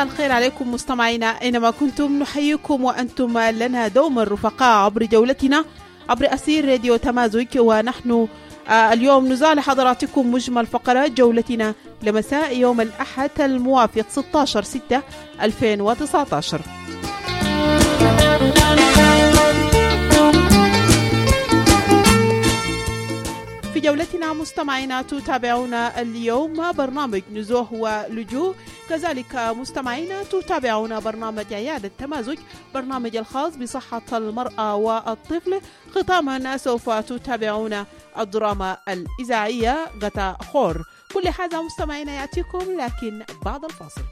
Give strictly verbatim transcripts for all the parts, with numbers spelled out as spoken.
مساء الخير عليكم مستمعينا أينما كنتم، نحييكم وأنتم لنا دوما رفقاء عبر جولتنا عبر أثير راديو تمازج. ونحن آه اليوم نزال حضراتكم مجمل فقرات جولتنا لمساء يوم الأحد الموافق ستة عشر ستة ألفين وتسعة عشر. في جولتنا مستمعينا تتابعون اليوم برنامج نزوه ولجوء، كذلك مستمعينا تتابعون برنامج عيادة تمازج، برنامج الخاص بصحة المرأة والطفل. ختاما سوف تتابعون الدراما الإذاعية غتا خور. كل هذا مستمعينا يأتيكم لكن بعد الفاصل.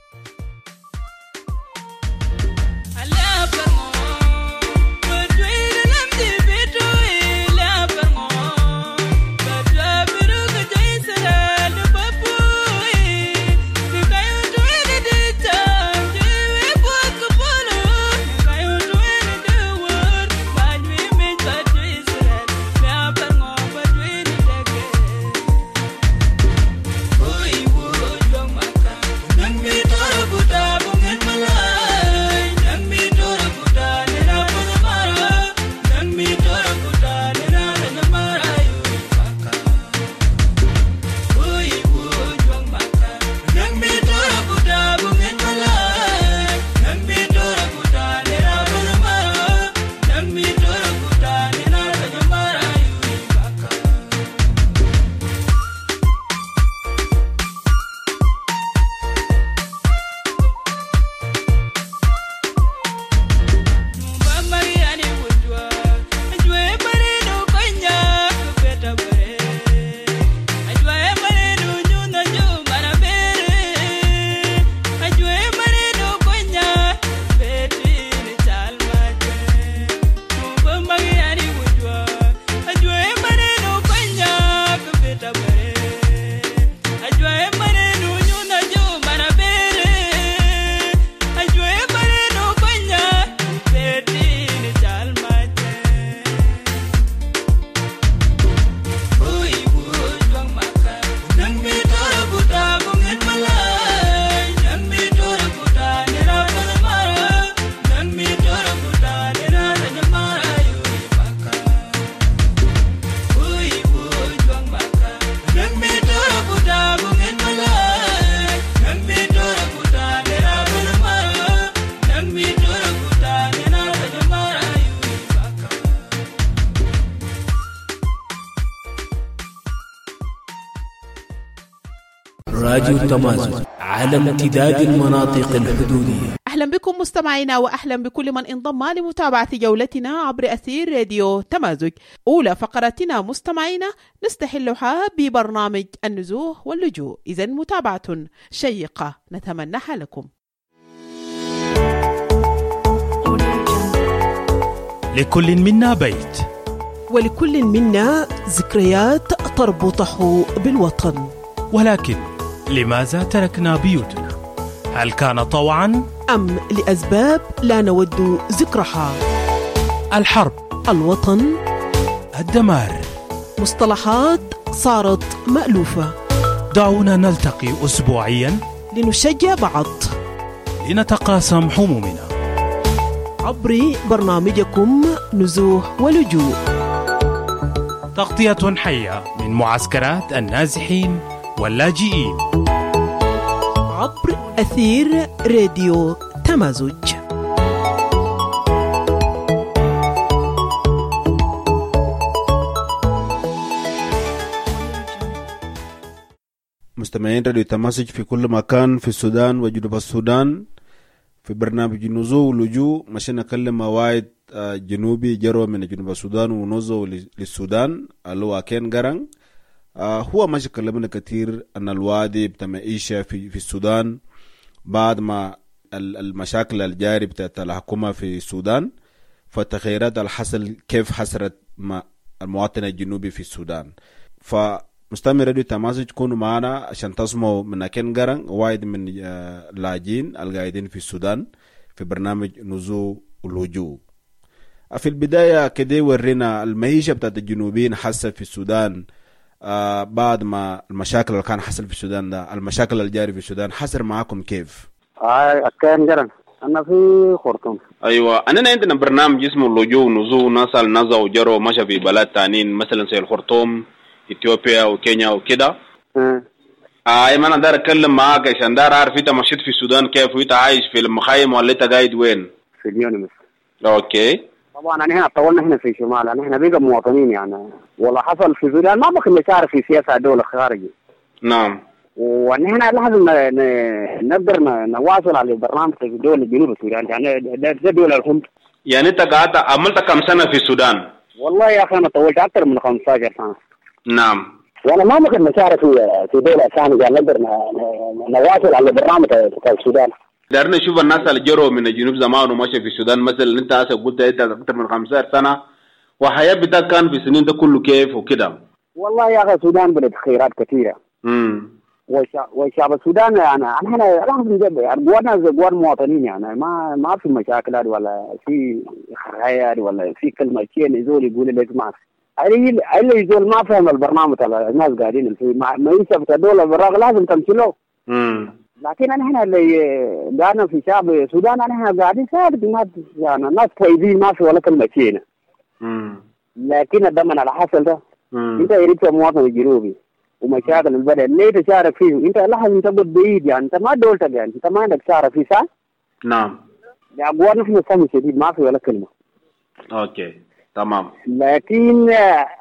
راديو تمازج على امتداد المناطق الحدودية. أهلا بكم مستمعينا وأهلا بكل من انضم لمتابعة جولتنا عبر أثير راديو تمازج. أولى فقراتنا مستمعينا نستحلها ببرنامج النزوه واللجوء، إذن متابعة شيقة نتمناها لكم. لكل منا بيت، ولكل منا ذكريات تربطه بالوطن، ولكن لماذا تركنا بيوتنا؟ هل كان طوعا أم لأسباب لا نود ذكرها؟ الحرب، الوطن، الدمار، مصطلحات صارت مألوفة. دعونا نلتقي أسبوعيا لنشجع بعض، لنتقاسم همومنا عبر برنامجكم نزوه ولجوء، تغطية حية من معسكرات النازحين واللاجئين عبر أثير راديو تمازج. مستمعين راديو تمازج في كل مكان في السودان وجنوب السودان. في برنامج نزوه ولجوء مشان نكلم مواعيد جنوبي جرو من جنوب السودان ونزوه للسودان اللي هو كين غران. آه هو ما شكلمنا كثير أن الوادي بتمعيشة في في السودان بعد ما المشاكل الجاري بتاعت الحكومة في السودان، فالتغيرات الحصل كيف حصلت مع المواطن الجنوبي في السودان. فمستمع راديو تمازج تكونوا معنا عشان تسمعوا من كين غران واحد من اللاجئين القاعدين في السودان في برنامج نزوه واللجوء. في البداية كده ورينا المعيشة بتاعت الجنوبيين حصل في السودان آه بعد ما المشاكل اللي كان حصل في السودان ده، المشاكل الجاري في السودان حصل معاكم كيف؟ آه كان جرن أنا في خرطوم. ايوه انا عندنا برنامج اسمه اللجوء ونزوع نسال نزا وجروا مشى في بلاد تانيين مثلا زي الخرطوم اثيوبيا وكينيا وكده. آه. اي ما انا دار اتكلم معاك عشان دار عارف انت مشيت في السودان كيف وانت عايش في المخيم ولا انت قاعد وين؟ في اليونس. اوكي. طبعا انا هنا طولنا هنا في شمال، انا هنا بقى مواطنين يعني، ولا حصل في السودان ما بقى نشارك في سياسه دوله خارجي. نعم. وان هنا لازم نقدر نواصل على برنامج في دول جنوب السودان، يعني ده دوله الحمد. يعني انت قعدت عملت كم سنه في السودان؟ والله يا اخي انا طولت اكثر من خمسة عشر سنه. نعم. وانا ما ممكن نشارك في في دوله ثانيه، يعني نقدر نواصل على برنامج في السودان. دارنا نشوف الناس اللي جروا من الجنوب زمان وماشي في السودان، مثلا انت هسه قلت انت اكثر من خمسة عشر سنه، وحياه بتاعك كان في السنين ده كله كيف وكده؟ والله يا اخي السودان بلد خيرات كثيره. امم والشعب السودان يعني احنا لازم يعني جوانا جوان مواطنين، يعني ما ما في مشاكلات ولا في خيار ولا في كلمه شيء يزول يقول لك ما اللي اللي يزول ما فهم البرنامج تبع الناس قاعدين في ما ينسب الدوله بالرغم لازم تمشي له. امم لكن انا هنا اللي قاعدين في شعب السودان انا هنا قاعدين ثابت الناس، يعني الناس كويسين ما في ولا كلمه شيء. امم لكن الضمن على حصل ده مم. انت يريد مواطن الجنوبي ومشاكل البلد ليه تشارك فيه؟ انت لازم تقعد بعيد، يعني انت ما دولتك، يعني انت ما عندك شارك فيه صح؟ نعم. يا ابوان نحن صمم شديد ما في ولا كلمه. اوكي تمام. لكن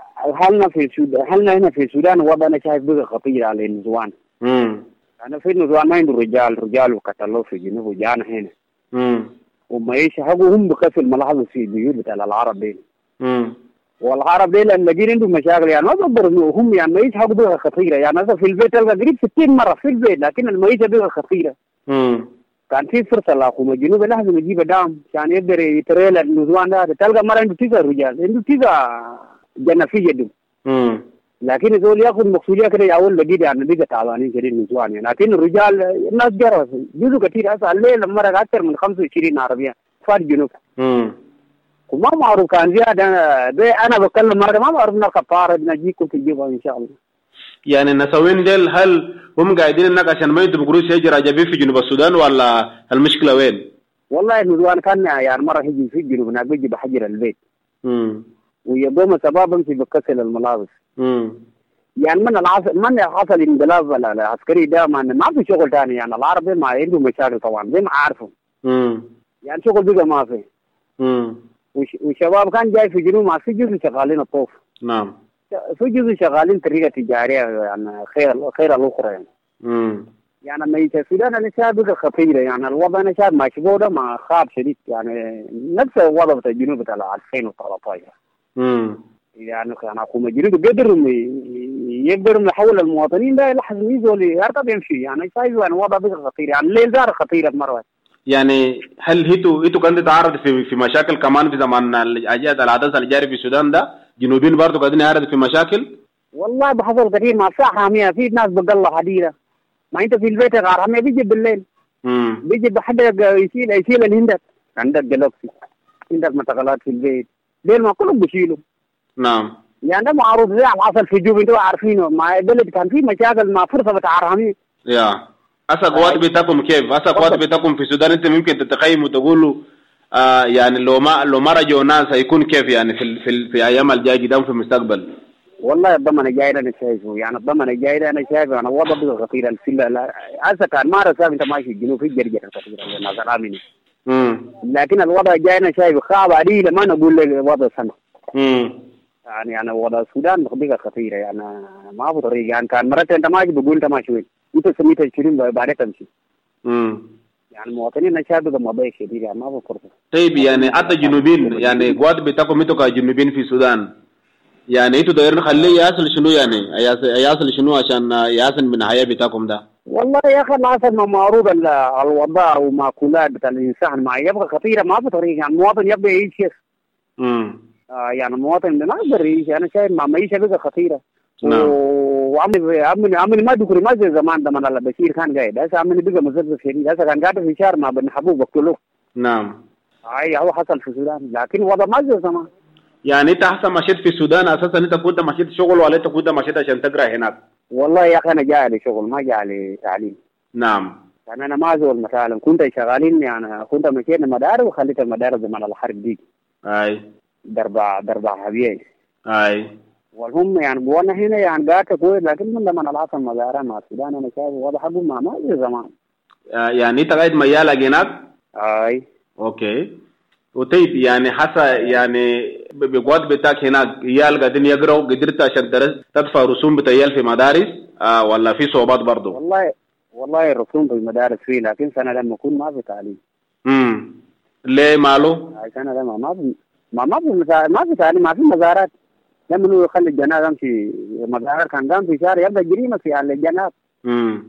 هلنا في السودان، هلنا هنا في السودان وضعنا شايف بقى خطير على النزوان. امم انا في النزوان ما عنده رجال، رجال وقتلوه في الجنوب وجانا هنا. امم وما يشهقوا هم بكسر الملاحظ في البيوت بتاع العرب دي. امم والعرب دي لما جين عندهم مشاكل يعني ما بقدروا هم يعني ما يشهقوا بقى خطيره، يعني مثلا في البيت تلقى قريب ستين مره في البيت، لكن المعيشه بقى خطيره. امم كان في فرصه لاخوه الجنوب لازم يجيب دعم عشان يقدر يتريل النزوان ده، تلقى مره عنده تسع رجال، عنده تسع جنة في يده. امم لكن يقول ياخذ مقصوديه كده اول دقيقه يعني بقى تعبانين كثير النسوان يعني، لكن الرجال الناس جروا جزء كثير هسه الليل مره اكثر من خمسة وعشرين عربيه فات جنوب. امم وما معروف كان زياده ده انا بتكلم مره ما بعرف نلقى طارق نجيكم تجيبها ان شاء الله. يعني النسوين ديل هل هم قاعدين هناك عشان ما يدوا قروش هجرة جايبين في جنوب السودان ولا المشكله وين؟ والله النسوان كان يعني مره يجي في الجنوب هناك بيجي بحجر البيت. امم ويقوم شباب يمشي بكسل الملابس. امم يعني من العصر من حصل انقلاب العسكري ده ما في شغل ثاني، يعني العرب ما عندهم مشاكل طبعا زي ما عارفوا. امم يعني شغل بقى ما في. امم والشباب كان جاي في جنوب ما في جزء شغالين الطوف. نعم. في جزء شغالين طريقه تجاريه يعني خير خير الاخرى يعني. امم يعني لما يجي السودان انا شايف بقى خطيره، يعني الوضع انا شايف مع شبوه ده ما خاب شديد، يعني نفس الوضع بتاع الجنوب بتاع ألفين وثلاثة عشر. امم يعني كان حكومه الجنوب قدروا يقدروا يحول المواطنين ده لحظه يزول يرتب يمشي، يعني شايف يعني الوضع بقى خطير، يعني الليل دار خطيره مره. يعني هل هيتو هيتو كان تتعرض في في مشاكل كمان في زمان الاجياد الحدث اللي جاري في السودان ده؟ جنوبيين برضه قاعدين يعرضوا في مشاكل؟ والله بحصل كثير ما في حاميه، في ناس بقلة حديده ما انت في البيت غير حاميه بيجي بالليل. امم بيجي بحد يشيل يشيل الهندك، عندك جلوكسي عندك متغلات في البيت ليل ما كلهم بيشيلوا. نعم. يعني ده معروف زي العصر في جوب انتوا عارفينه، مع البلد كان في مشاكل مع فرصه بتاع حاميه. يا هسه قوات بتاعكم كيف؟ هسه قوات بتاعكم في السودان انت ممكن تتخيم وتقولوا آه يعني لو ما لو ما رجعوا ناس هيكون كيف يعني في في, في ايام الجايه قدام في المستقبل؟ والله الضمن الجاي انا شايفه، يعني الضمن الجاي انا شايفه انا وضع بقى خطير السله هسه كان ما رسام انت ماشي الجنوب في جرجر خطيره نظر امني. امم لكن الوضع الجاي انا شايفه خاب عليه ما نقول لك وضع سنه. امم يعني انا وضع السودان بقى خطيره يعني ما في طريق، يعني كان مرات انت ماشي بقول انت ماشي وين؟ انت سميت عشرين بعدين تمشي. امم يعني المواطنين شايف بقى مضايق شديد يعني ما في فرصه. طيب يعني حتى جنوبين يعني قوات بتاعكم انتوا كجنوبين في السودان يعني انتوا دايرين خليه يصل شنو يعني يصل شنو عشان يحسن من الحياه بتاعكم ده؟ والله يا اخي العسل ما معروض الوضع ومأكولات بتاع الانسان ما يبقى خطيره ما في طريق، يعني المواطن يبقى يعيش. امم آه يعني المواطن ما يقدر يعيش، انا شايف ما معيشه بقى خطيره. نعم. وعمل عمل عمل ما دكري ما زي زمان ده من الله بشير كان قاعد، هسه عمل بقى مزرزف شديد، هسه كان قاعد في شارع مع بن حبوب بقتلوه. نعم. اي هو حصل في السودان، لكن وضع ما زي زمان. يعني انت احسن مشيت في السودان اساسا انت كنت مشيت شغل ولا انت كنت مشيت عشان تقرا هناك؟ والله يا اخي انا جاي لي شغل ما جاي لي تعليم. نعم. يعني أنا ما زول مثلا كنت شغالين يعني كنت مشينا مدارس وخليت المدارس زمان الحرب دي اي دربع دربع حبيبي اي والهم يعني بوانا هنا يعني قاعد كويس لكن من لما العاصمة مزارع مع السودان أنا شايف واضح أبو ما ما زي زمان. آه يعني أنت قاعد ميال هناك؟ أي. أوكي. وطيب يعني حسا يعني بقوات بتاعك هناك يال قاعدين يقرأوا قدرت عشان درس تدفع رسوم بتيال في مدارس آه ولا في صعوبات برضو؟ والله والله الرسوم في المدارس فيه لكن سنة لما أكون ما في تعليم. امم ليه ماله؟ سنة لما ما في ما ما في ما في تعليم ما في مزارات. لما هو يخلي الجنات امشي مزارات كان قام في شارع يبدا جريمه في على الجنات. امم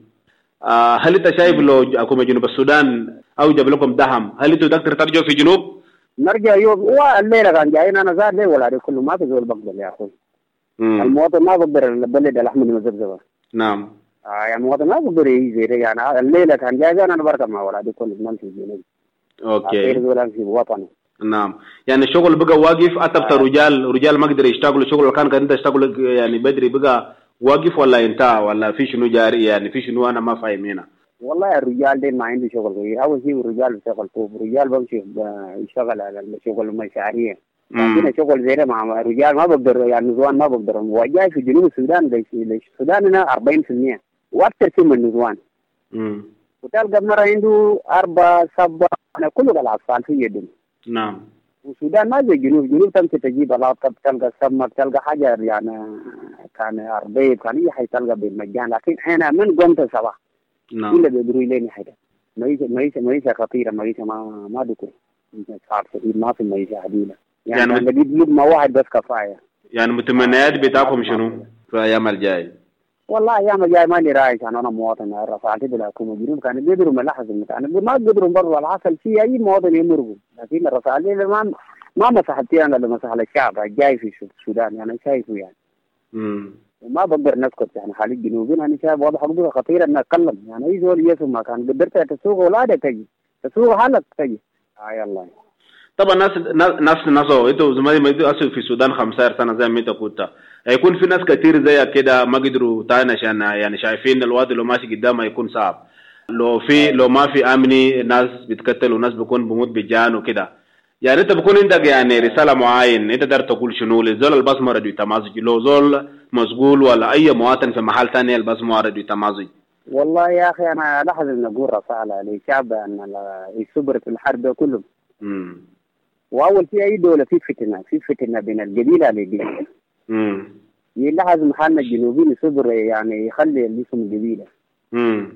آه هل انت شايف لو حكومه جنوب السودان اوجب لكم دعم هل انتوا تقدر ترجعوا في جنوب؟ نرجع يوم هو الليله كان جايين انا زاد ليه ولا كله ما في زول بقبل يا اخوي. المواطن ما بقدر البلد الاحمد المزبزبه. نعم. آه يعني المواطن ما بقدر يجي يعني الليله كان جاي انا بركب مع ولادي كله نمشي في جنوب. اوكي. غير زول في وطني. نعم يعني الشغل بقى واقف أتبت آه. رجال رجال ما قدر يشتغلوا شغل كان كان تشتغل يعني بدري بقى واقف ولا انتهى ولا في شنو جاري يعني في شنو أنا ما فاهم هنا. والله الرجال دين ما عنده شغل غير أول شيء الرجال بيشتغل طوب الرجال بمشي يشتغل على الشغل المشاريع لكن شغل زي ده مع الرجال ما بقدر يعني نزوان ما بقدر وجاي في جنوب السودان ليش السودان هنا أربعين في المية وأكثر شيء من نزوان. امم وتلقى مرة عنده أربعة سبعة أنا كله الأطفال في يدهم. نعم. والسودان ما زي جنوب جنوب تمشي تجيب لابتوب تلقى سمك تلقى حاجة يعني كان أربعين كان أي حاجة تلقى بالمجان لكن أنا من قمت صباح. نعم. إلا بيدروا لي حاجة. معيشة معيشة معيشة خطيرة معيشة ما ما دكتور. صعب شديد ما في معيشة عديلة. يعني, يعني أنا بدي ما واحد بس كفاية. يعني متمنيات بتاعكم شنو في أيام الجاي؟ والله أيام الجاي ماني رايح أنا أنا مواطن رفعت بالحكومة جنوب كان بيقدروا ملاحظ المتعني ما بيقدروا برضو العسل في أي مواطن يمرقوا لكن الرفعت ما ما مسحتي أنا لما مسح الشعب الجاي في السودان يعني شايفه يعني. امم وما بقدر نسكت يعني حالي الجنوبيين أنا شايف واضح حدوده خطيرة إن أتكلم يعني أي زول يسمع ما كان قدرت تسوق أولادك تجي تسوق حالك تجي. آه يلا. طبعا ناس ناس ناسو انتوا زمان ما انتوا في السودان خمسة سنة زي ما انت قلت هيكون في ناس كتير زيك كده ما قدروا تاني عشان يعني شايفين الوادي لو ماشي قدامه يكون صعب لو في لو ما في امني ناس بيتقتلوا وناس بيكون بموت بجان وكده يعني انت بيكون عندك يعني رساله معين انت تقدر تقول شنو لزول البصمه ردو تمازج لو زول مسؤول ولا اي مواطن في محل ثاني البصمه ردو تمازج. والله يا اخي انا لاحظ ان اقول رساله للشعب ان الصبر في الحرب كله. امم واول في اي دوله في فتنه في فتنه بين القبيله للقبيله. امم يلاحظ محلنا الجنوبيين صبر يعني يخلي الاسم القبيله. امم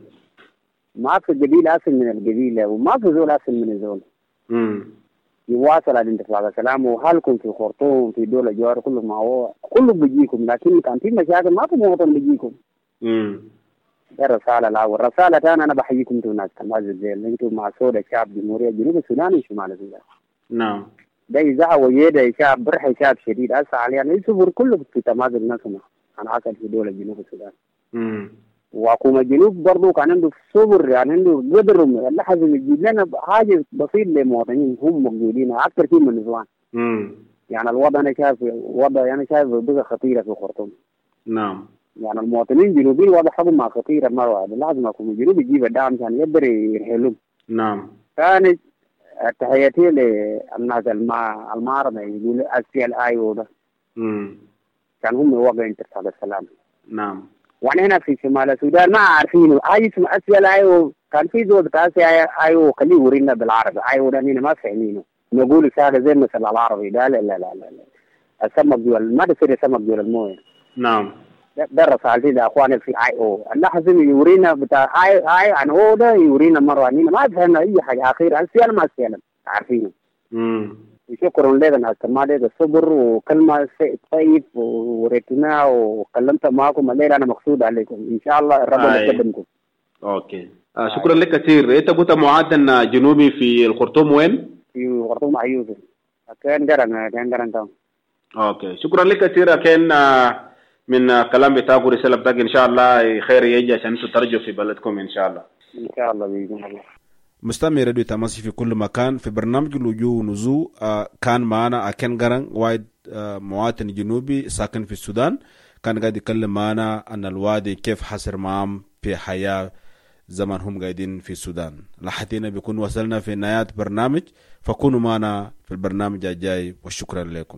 ما في القبيله اسم من القبيله وما في زول اسم من الزول. امم يواصل الانتفاضه سلام وحالكم في خرطوم في دوله جوار كله ما هو كله بيجيكم لكن كان في مشاكل ما في مواطن بيجيكم. امم ده رساله الاول رساله ثانيه انا بحييكم انتم ناس تمازج زي انتم مع سود الشعب جمهوريه جنوب السودان وشمال السودان. نعم. ده إذا ويدا شعب برح شعب شديد أسعى علينا يعني يصبر كله في تمازج نفسنا عن عسل في دولة جنوب السودان. امم وحكومة الجنوب برضو كان عنده صبر يعني عنده قدر لحظة يجيب لنا حاجة بسيط للمواطنين هم موجودين أكثر شيء من النسوان. امم يعني الوضع أنا شايف وضع أنا شايف بقى خطيرة في خرطوم. نعم. يعني المواطنين الجنوبيين وضع حكم مع خطيرة مرة واحدة لازم حكومة الجنوب يجيب الدعم عشان يقدر يحلهم. نعم. كانت تحياتي للناس المع المعارضة يقول أسي الآي وده. امم كان هم واقعين انتصار السلام. نعم. وانا هنا في شمال السودان ما عارفينه أي اسم أسي الآي كان في زود تاسي آي وخليه يورينا بالعربي آي وده هنا ما فاهمينه نقول ساعة زي مثل العربي ده لا لا لا لا السمك جوال ما تصير سمك جوال المويه. نعم. ده رسالتي لأخواني في آي أو الله حزم يورينا بتاع آي آي عن هو ده يورينا مرة هنا ما فهمنا أي حاجة أخير السيال ما السيال عارفينه. امم شكرا لك أنا استمع لك الصبر وكلمة طيب وريتنا وكلمت معكم الليلة أنا مقصود عليكم إن شاء الله الرب يقدمكم. أوكي آه شكرا لك كثير. أنت قلت معادن جنوبي في الخرطوم وين؟ في الخرطوم عيوز. كان درن كان درن تام. أوكي شكرا لك كثير كان من كلام بتاعك ورسالة بتاعك إن شاء الله خير يجي عشان تترجوا في بلدكم إن شاء الله. إن شاء الله بإذن الله. مستمع راديو تماسي في كل مكان في برنامج لجوء ونزوع آه كان معنا أكن غران واحد آه مواطن جنوبي ساكن في السودان كان قاعد يتكلم معنا عن الوادي كيف حصر معهم في حياة زمان هم قاعدين في السودان. لحتينا بيكون وصلنا في نهاية برنامج، فكونوا معنا في البرنامج الجاي، وشكرا لكم.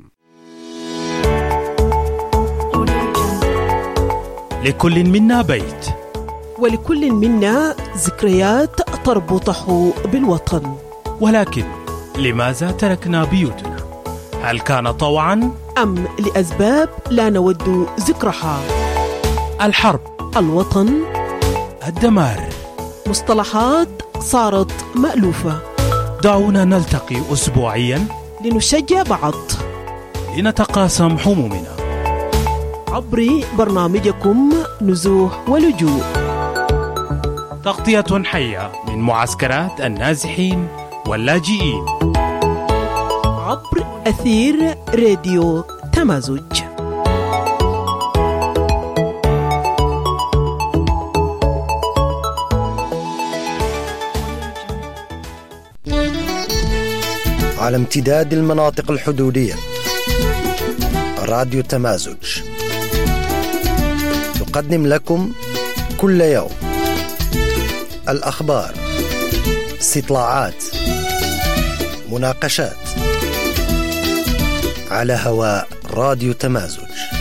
لكل منا بيت، ولكل منا ذكريات تربطه بالوطن، ولكن لماذا تركنا بيوتنا؟ هل كان طوعا أم لأسباب لا نود ذكرها؟ الحرب، الوطن، الدمار، مصطلحات صارت مألوفة. دعونا نلتقي أسبوعيا لنشجع بعض، لنتقاسم همومنا عبر برنامجكم نزوح ولجوء، تغطية حية من معسكرات النازحين واللاجئين عبر أثير راديو تمازج. على امتداد المناطق الحدودية، راديو تمازج تقدم لكم كل يوم الأخبار، استطلاعات، مناقشات على هواء راديو تمازج.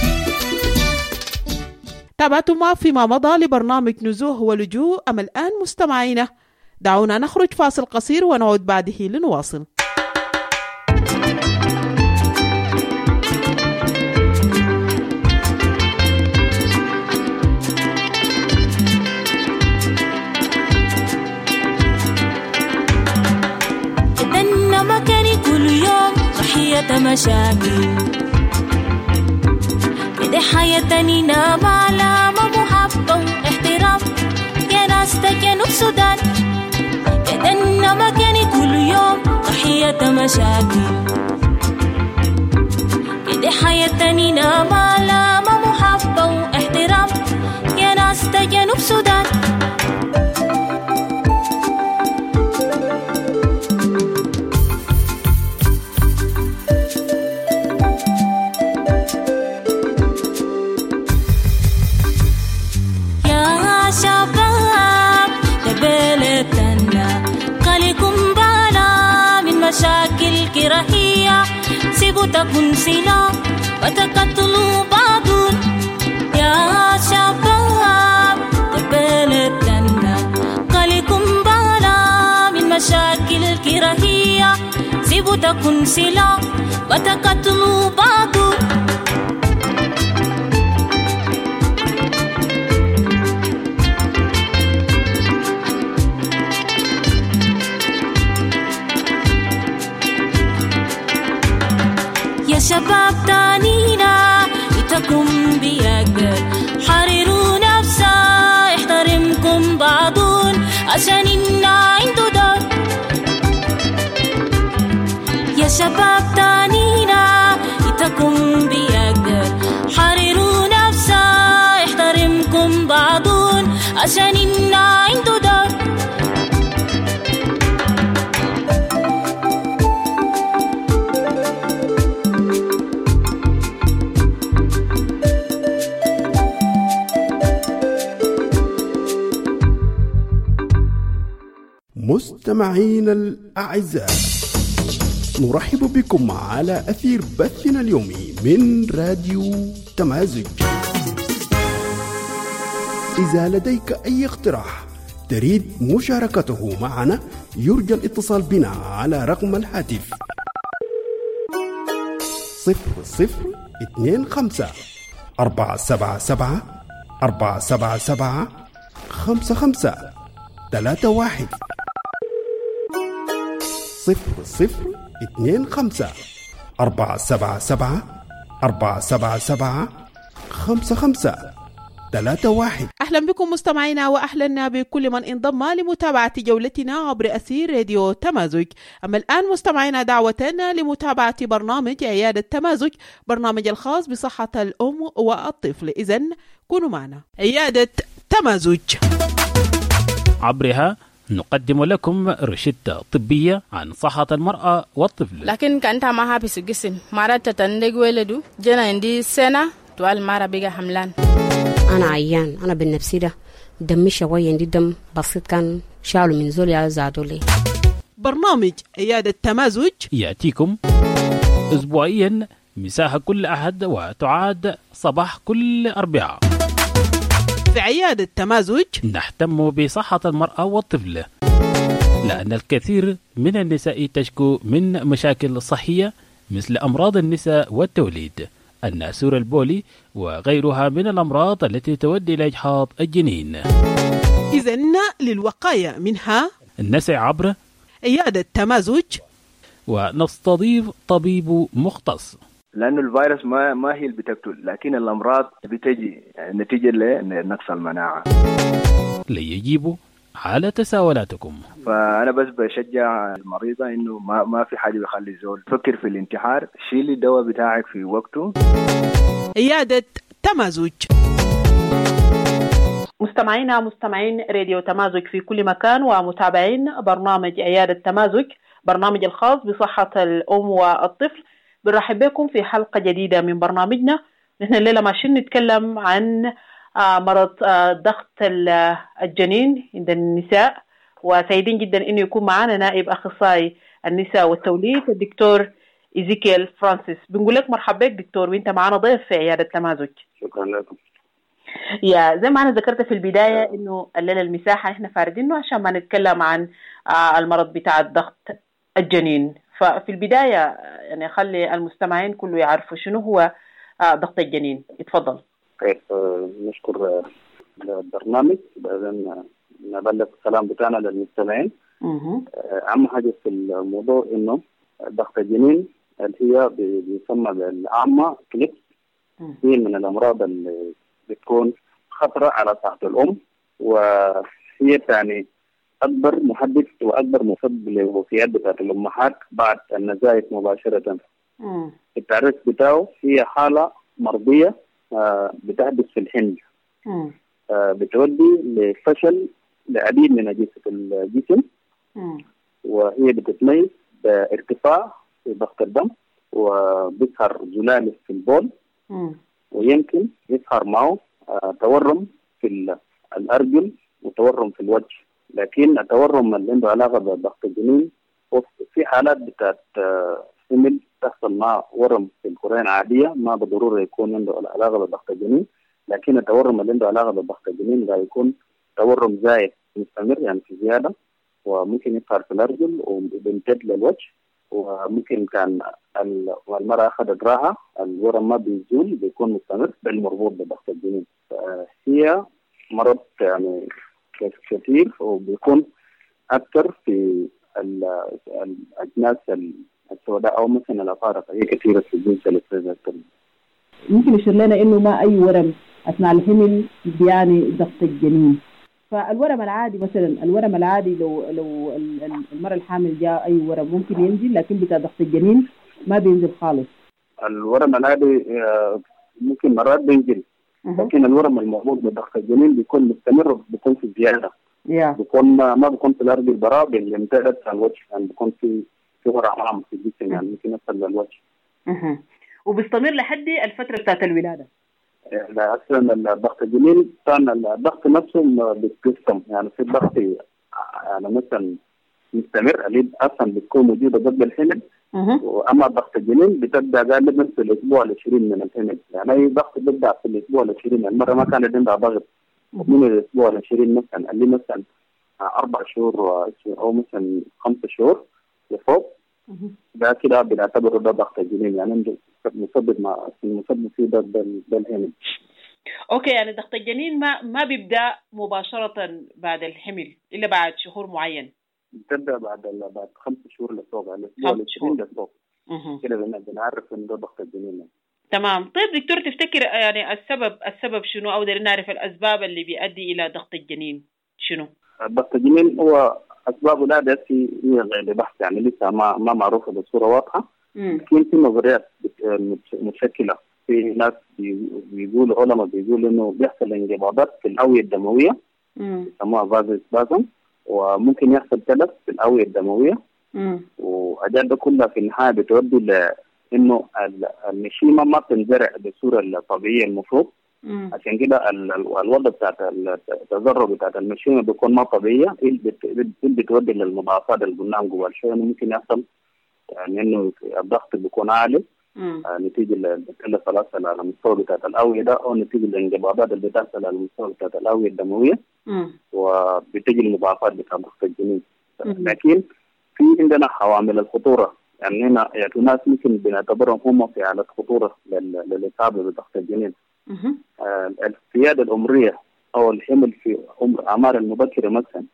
تابعتم فيما مضى لبرنامج نزوح ولجوء. أما الآن مستمعينا دعونا نخرج فاصل قصير ونعود بعده لنواصل. مشاكل كده حياتني نام على محبة واحترام يا ناس تجنوب السودان كده إنما كاني كل يوم ضحية مشاكل كده حياتني نام على محبة واحترام يا ناس تجنوب السودان. مشاكل كراهية سيبوا تكون سلا وتقتلوا بعضون يا شباب تبلتنا قلكم بالا من مشاكل كراهية سيبوا تكون سلا وتقتلوا بعضون. يا شباب تانينا إتكم بيقر حرروا نفسا احترمكم بعضون عشان إنا عنده دار. يا شباب تانينا إتكم بيقر حرروا نفسا احترمكم بعضون عشان إنا عنده دار. مستمعين الأعزاء، نرحب بكم على أثير بثنا اليومي من راديو تمازج. إذا لديك أي اقتراح تريد مشاركته معنا يرجى الاتصال بنا على رقم الهاتف صفر صفر اثنين خمسة أربعة سبعة سبعة أربعة سبعة سبعة خمسة خمسة ثلاثة واحد صفر صفر اثنين خمسة أربعة سبعة سبعة أربعة سبعة سبعة خمسة خمسة ثلاثة واحد. أهلا بكم مستمعينا، وأهلا بكل من انضم لمتابعة جولتنا عبر أثير راديو تمازج. أما الآن مستمعينا دعوة لمتابعة برنامج عيادة تمازج، برنامج الخاص بصحة الأم والطفل. إذن كونوا معنا. عيادة تمازج عبرها نقدم لكم روشتة طبية عن صحة المرأة والطفل. لكن كانت معها في الجسم مرات تندق ولدو جنا عندي سنة طوال مرة بيجا حملان. أنا عيان، أنا بالنفسي ده دمي شوية، عندي دم بسيط كان شالوا من زول زادوا لي. برنامج عيادة تمازج يأتيكم أسبوعيا مساحة كل أحد وتعاد صباح كل أربعاء. في عيادة تمازج نهتم بصحة المرأة والطفل، لأن الكثير من النساء تشكو من مشاكل صحية مثل أمراض النساء والتوليد، الناسور البولي وغيرها من الأمراض التي تؤدي إلى إجهاض الجنين. إذن للوقاية منها نسعى عبر عيادة تمازج ونستضيف طبيب مختص، لأنه الفيروس ما ما هي اللي بتقتل، لكن الأمراض بتجي نتيجة لنقص المناعة. ليجيبوا على تساؤلاتكم. فأنا بس بشجع المريضة إنه ما ما في حاجة بيخلي الزول فكر في الانتحار، شيل الدواء بتاعك في وقته. عيادة تمازج. مستمعينا مستمعين راديو تمازج في كل مكان ومتابعين برنامج عيادة تمازج، برنامج الخاص بصحة الأم والطفل. برحب بكم في حلقة جديدة من برنامجنا. نحن الليلة ماشيين نتكلم عن مرض ضغط الجنين عند النساء، وسعيدين جدا إنه يكون معنا نائب أخصائي النساء والتوليد الدكتور إيزيكيل فرانسيس. بنقول لك مرحبا بك دكتور، وانت معنا ضيف في عيادة تمازج. شكرا لكم. يا زي ما أنا ذكرت في البداية إنه الليلة المساحة إحنا فاردينه عشان ما نتكلم عن المرض بتاع الضغط الجنين. ففي البداية يعني خلي المستمعين كله يعرفوا شنو هو ضغط الجنين. اتفضل. طيب نشكر البرنامج، بعدين نبلغ السلام بتاعنا للمستمعين. أهم حاجة في الموضوع إنه ضغط الجنين اللي هي بيسمى بالعامة كليبس، هي من الأمراض اللي بتكون خطرة على صحة الأم، وهي يعني أكبر محدث وأكبر مسبب للوفيات بتاعت الأمهات بعد النزائف مباشرة. مم. التعريف بتاعه هي حالة مرضية آه بتحدث في الحمل، آه بتؤدي لفشل لعديد من أجهزة الجسم، مم. وهي بتتميز بارتفاع في ضغط الدم، وبيظهر زلال في البول، مم. ويمكن يظهر معه آه تورم في الأرجل وتورم في الوجه. لكن التورم اللي عنده علاقة بضغط الجنين في حالات بتاعت حمل تحصل مع ورم في القرين عادية، ما بالضرورة يكون عنده علاقة بضغط الجنين، لكن التورم اللي عنده علاقة بضغط الجنين لا يكون تورم زايد مستمر يعني في زيادة، وممكن يظهر في الأرجل وبيمتد للوجه، وممكن كان المرأة أخذت راحة الورم ما بيزول بيكون مستمر بالمربوط بضغط الجنين. هي مرض يعني كثير وبيكون أكثر في الأجناس السوداء أو مثلا الأفارقة، هي كثيرة في الجنس الأسود. ممكن يشير لنا إنه ما أي ورم أثناء الحمل بيعني ضغط الجنين. فالورم العادي مثلا الورم العادي لو لو المرأة الحامل جاء أي ورم ممكن ينزل، لكن بتاع ضغط الجنين ما بينزل خالص. الورم العادي ممكن مرات بينزل، لكن الورم المربوط بضغط الجنين بيكون مستمر، بيكون في زيادة، yeah. بيكون ما بيكون في الأرض البرابر اللي امتدت على الوجه، يعني بيكون في في ورم عام في الجسم، يعني ممكن يصل للوجه. اها وبيستمر لحد الفترة بتاعت الولادة. لا أصلا الضغط الجنين كان الضغط نفسه بيتقسم، يعني في ضغط يعني مثلا مستمر اللي أصلا بتكون موجودة قبل الحمل، وأما ضغط الجنين بتبدأ غالبا في الأسبوع العشرين من الحمل، يعني أي ضغط بيبدأ في الأسبوع العشرين. المرة ما كانت عندها ضغط من الأسبوع العشرين مثلا اللي مثلا أربع شهور أو مثلا خمسة شهور لفوق، ده كده بنعتبره ده ضغط الجنين، يعني عنده مسبب ما المسبب فيه ده بالحمل. أوكي، يعني ضغط الجنين ما ما بيبدأ مباشرة بعد الحمل إلا بعد شهور معين. بتبدأ بعد بعد خمس شهور لفوق، على الأسبوع العشرين لفوق كده بنعرف إن ده ضغط الجنين. تمام. طيب دكتور، تفتكر يعني السبب السبب شنو، أو دارين نعرف الأسباب اللي بيؤدي إلى ضغط الجنين شنو؟ ضغط الجنين هو أسبابه لا دلوقتي هي غير بحث، يعني لسه ما ما معروفة بصورة واضحة، لكن في نظريات متشكلة. في ناس بيقولوا علماء بيقولوا إنه بيحصل انقباضات في الأوعية الدموية يسموها فازوسبازم، وممكن يحصل تلف في الأوعية الدموية، وأجال ده كلها في النهاية بتودي لإنه النشيمة ما تنزرع بصورة الطبيعية المفروض، عشان كده الوضع بتاعت التذرع بتاعت المشيمة بيكون ما طبيعية، اللي بتودي للمضاعفات اللي قلناها قبل شوية. ممكن يحصل يعني إنه الضغط بيكون عالي نتيجة للتلف على المستوى بتاعت الأوعية ده، أو نتيجة للانقباضات اللي بتحصل على المستوى بتاعت الأوعية الدموية، وبتجي المضاعفات بتاعت ضغط الجنين. لكن في عندنا عوامل الخطورة، يعني هنا يعني ناس ممكن بنعتبرهم هم في حالة خطورة للإصابة بضغط الجنين. آه السيادة العمرية أو الحمل في عمر أعمار المبكرة مثلا،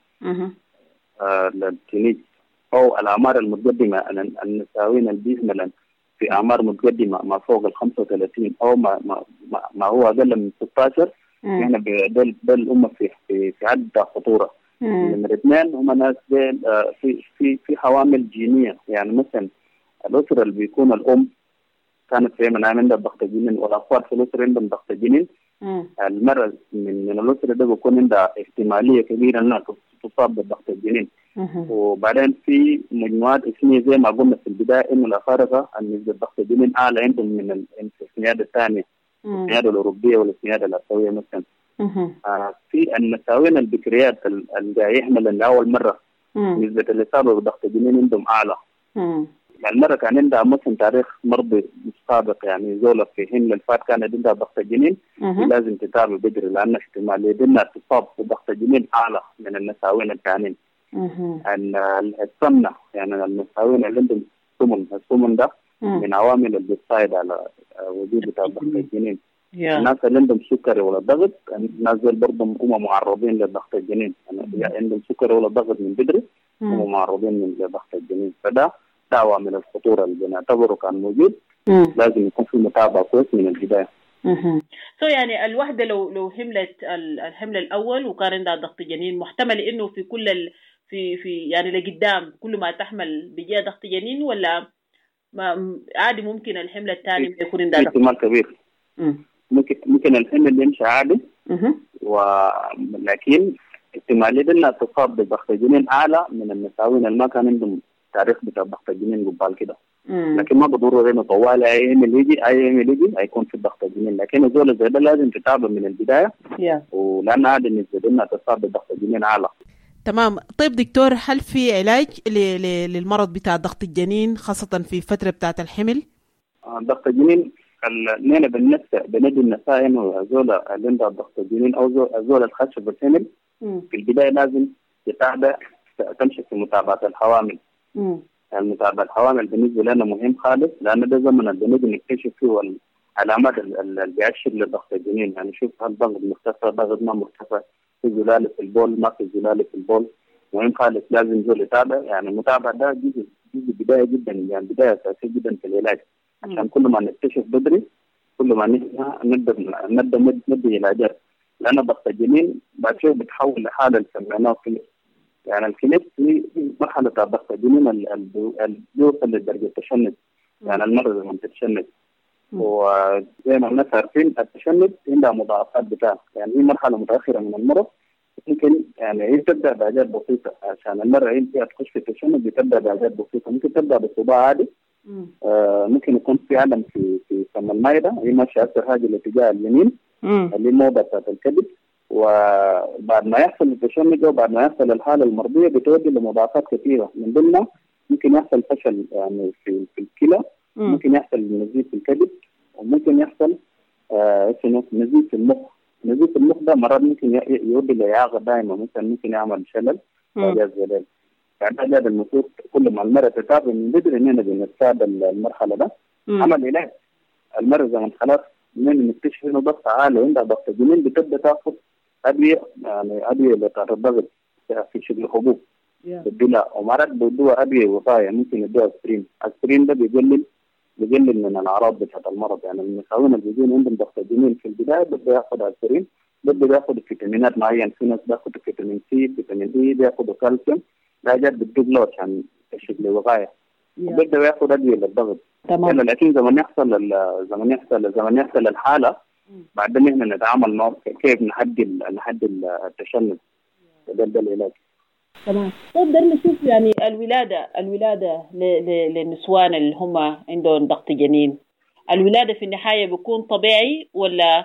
آه للتينيج، أو الأعمار المتقدمة النساوين اللي بيحملن في أعمار متقدمة ما فوق ال خمسة وثلاثين أو ما ما ما هو أقل من ستة عشر، يعني بدل بدل الأمة في في في عدة خطورة. نمرة اثنين هم ناس آه في في في عوامل جينية، يعني مثلا الأسرة اللي بيكون الأم كانت في من عندها ضغط جنين والأطفال في الأسرة عندهم ضغط جنين، المرأة من من الأسرة ده بيكون عندها احتمالية كبيرة إنها تصاب بضغط الجنين. وبعدين في مجموعات اسمية زي ما قلنا في البداية إنه الأفارقة نسبة ضغط الجنين أعلى عندهم من السنيادة الثانية، السنيادة الأوروبية والسنيادة الآسيوية مثلا. آه في النساوين البكريات اللي يحمل لأول مرة نسبة الإصابة بضغط الجنين عندهم أعلى. يعني المرة كان عندها مثلا تاريخ مرضي سابق، يعني زولة في حمل الفات كان عندها ضغط الجنين، لازم تتابع بدري لأن احتمال إنها تصاب بضغط الجنين أعلى من النساوين الثانيين. السمنة، يعني النساوين اللي عندهم سمن، السمن ده من عوامل اللي بتساعد على وجود ضغط الجنين. الناس اللي عندهم سكري ولا ضغط، الناس دول برضه هم معرضين لضغط الجنين، يعني عندهم سكري ولا ضغط من بدري هم معرضين من لضغط الجنين. فده دعوة من الخطورة اللي بنعتبره كان موجود، مم. لازم يكون في متابعة كويس من البداية. سو so يعني الوحدة لو لو حملت الحمل الأول وكان عندها ضغط جنين، محتمل إنه في كل ال في في يعني لقدام كل ما تحمل بيجي ضغط جنين، ولا ما عادي ممكن الحمل الثاني ما يكون عندها ضغط؟ احتمال كبير. مم. ممكن ممكن الحمل يمشي عادي، ولكن احتمالية إنها تصاب بضغط جنين أعلى من النساوين اللي ما كان عندهم تاريخ بتاع ضغط الجنين قبل كده. لكن ما بضروري انه طوال اي يوم اللي يجي اي يوم اللي يجي هيكون في ضغط الجنين، لكن الزول زي ده لازم تتابع من البدايه، yeah. ولان هذا النسبه انها تصاب بضغط الجنين اعلى. تمام. طيب دكتور، هل في علاج للمرض بتاع ضغط الجنين خاصه في الفتره بتاعه الحمل؟ ضغط الجنين نحن بالنسبه بندي النساء انه الزول اللي عنده ضغط الجنين او الزول الخش بالحمل في البدايه لازم يتابع، تمشي في متابعه الحوامل. مم. المتابعة الحوامل بالنسبة لنا مهم خالص، لأن ده زمن اللي نقدر نكتشف فيه العلامات اللي بيأشر لضغط الجنين، يعني نشوف هل ضغط مرتفع، ضغط ما مرتفع، في زلالة في البول، ما في زلالة في البول. مهم خالص لازم زول يتابع، يعني المتابعة ده جزء جزء بداية جدا، يعني بداية أساسية جدا في العلاج، عشان كل ما نكتشف بدري كل ما نقدر نبدأ ندي علاجات، لأن ضغط الجنين بعد شوي بتحول لحالة سميناها كليب. يعني الكليب في مرحلة ضغط الجنين اللي بيوصل لدرجة التشنج، يعني المرض لما تتشنج، وزي ما الناس عارفين التشنج عندها مضاعفات بتاعها، يعني هي مرحلة متأخرة من المرض، ممكن يعني هي تبدأ بعلاجات بسيطة، عشان المرة هي فيها تخش في التشنج بتبدأ بعلاجات بسيطة، ممكن تبدأ بصداع عادي، آه ممكن يكون في ألم في في فم المعدة، هي ماشية أكثر حاجة الاتجاه اليمين اللي موضع بتاعت الكبد، وبعد ما يحصل التشنج وبعد ما يحصل الحالة المرضية بتؤدي لمضاعفات كثيرة، من ضمنها ممكن يحصل فشل يعني في في الكلى، ممكن يحصل نزيف في الكبد، وممكن يحصل آه نزيف في المخ. نزيف في المخ ده مرات ممكن يؤدي لإعاقة دائمة، مثلا ممكن يعمل شلل وجاز ذلك. يعني هذا المفروض كل ما المرأة تتابع من بدري إننا بنتفادى المرحلة ده. عمل علاج المرأة زمن خلاص من نكتشف إنه ضغط عالي وعندها ضغط جنين بتبدأ تأخذ أدوية، يعني أدوية للضغط في شكل حبوب بديلها، ومرات بدوها أدوية وقاية، ممكن يدوها أسبرين. أسبرين ده بيقلل بيقلل من الأعراض بتاعت المرض، يعني المساوين اللي بيجون عندهم ضغط جنين في البداية بده يأخذ أسبرين، بده يأخذ فيتامينات معينة، في ناس بيأخذ فيتامين سي، فيتامين دي، بيأخذ كالسيوم، ده جد بتدوب له عشان شكل وقاية، وبده يأخذ أدوية للضغط. تمام. لكن زمان يحصل زمان يحصل زمان يحصل الحالة بعدين احنا نتعامل معه كيف نحدد نحدد التشنج، ده ده العلاج. تمام. طيب ده نشوف يعني الولادة الولادة للنسوان اللي هم عندهم ضغط جنين، الولادة في النهاية بيكون طبيعي ولا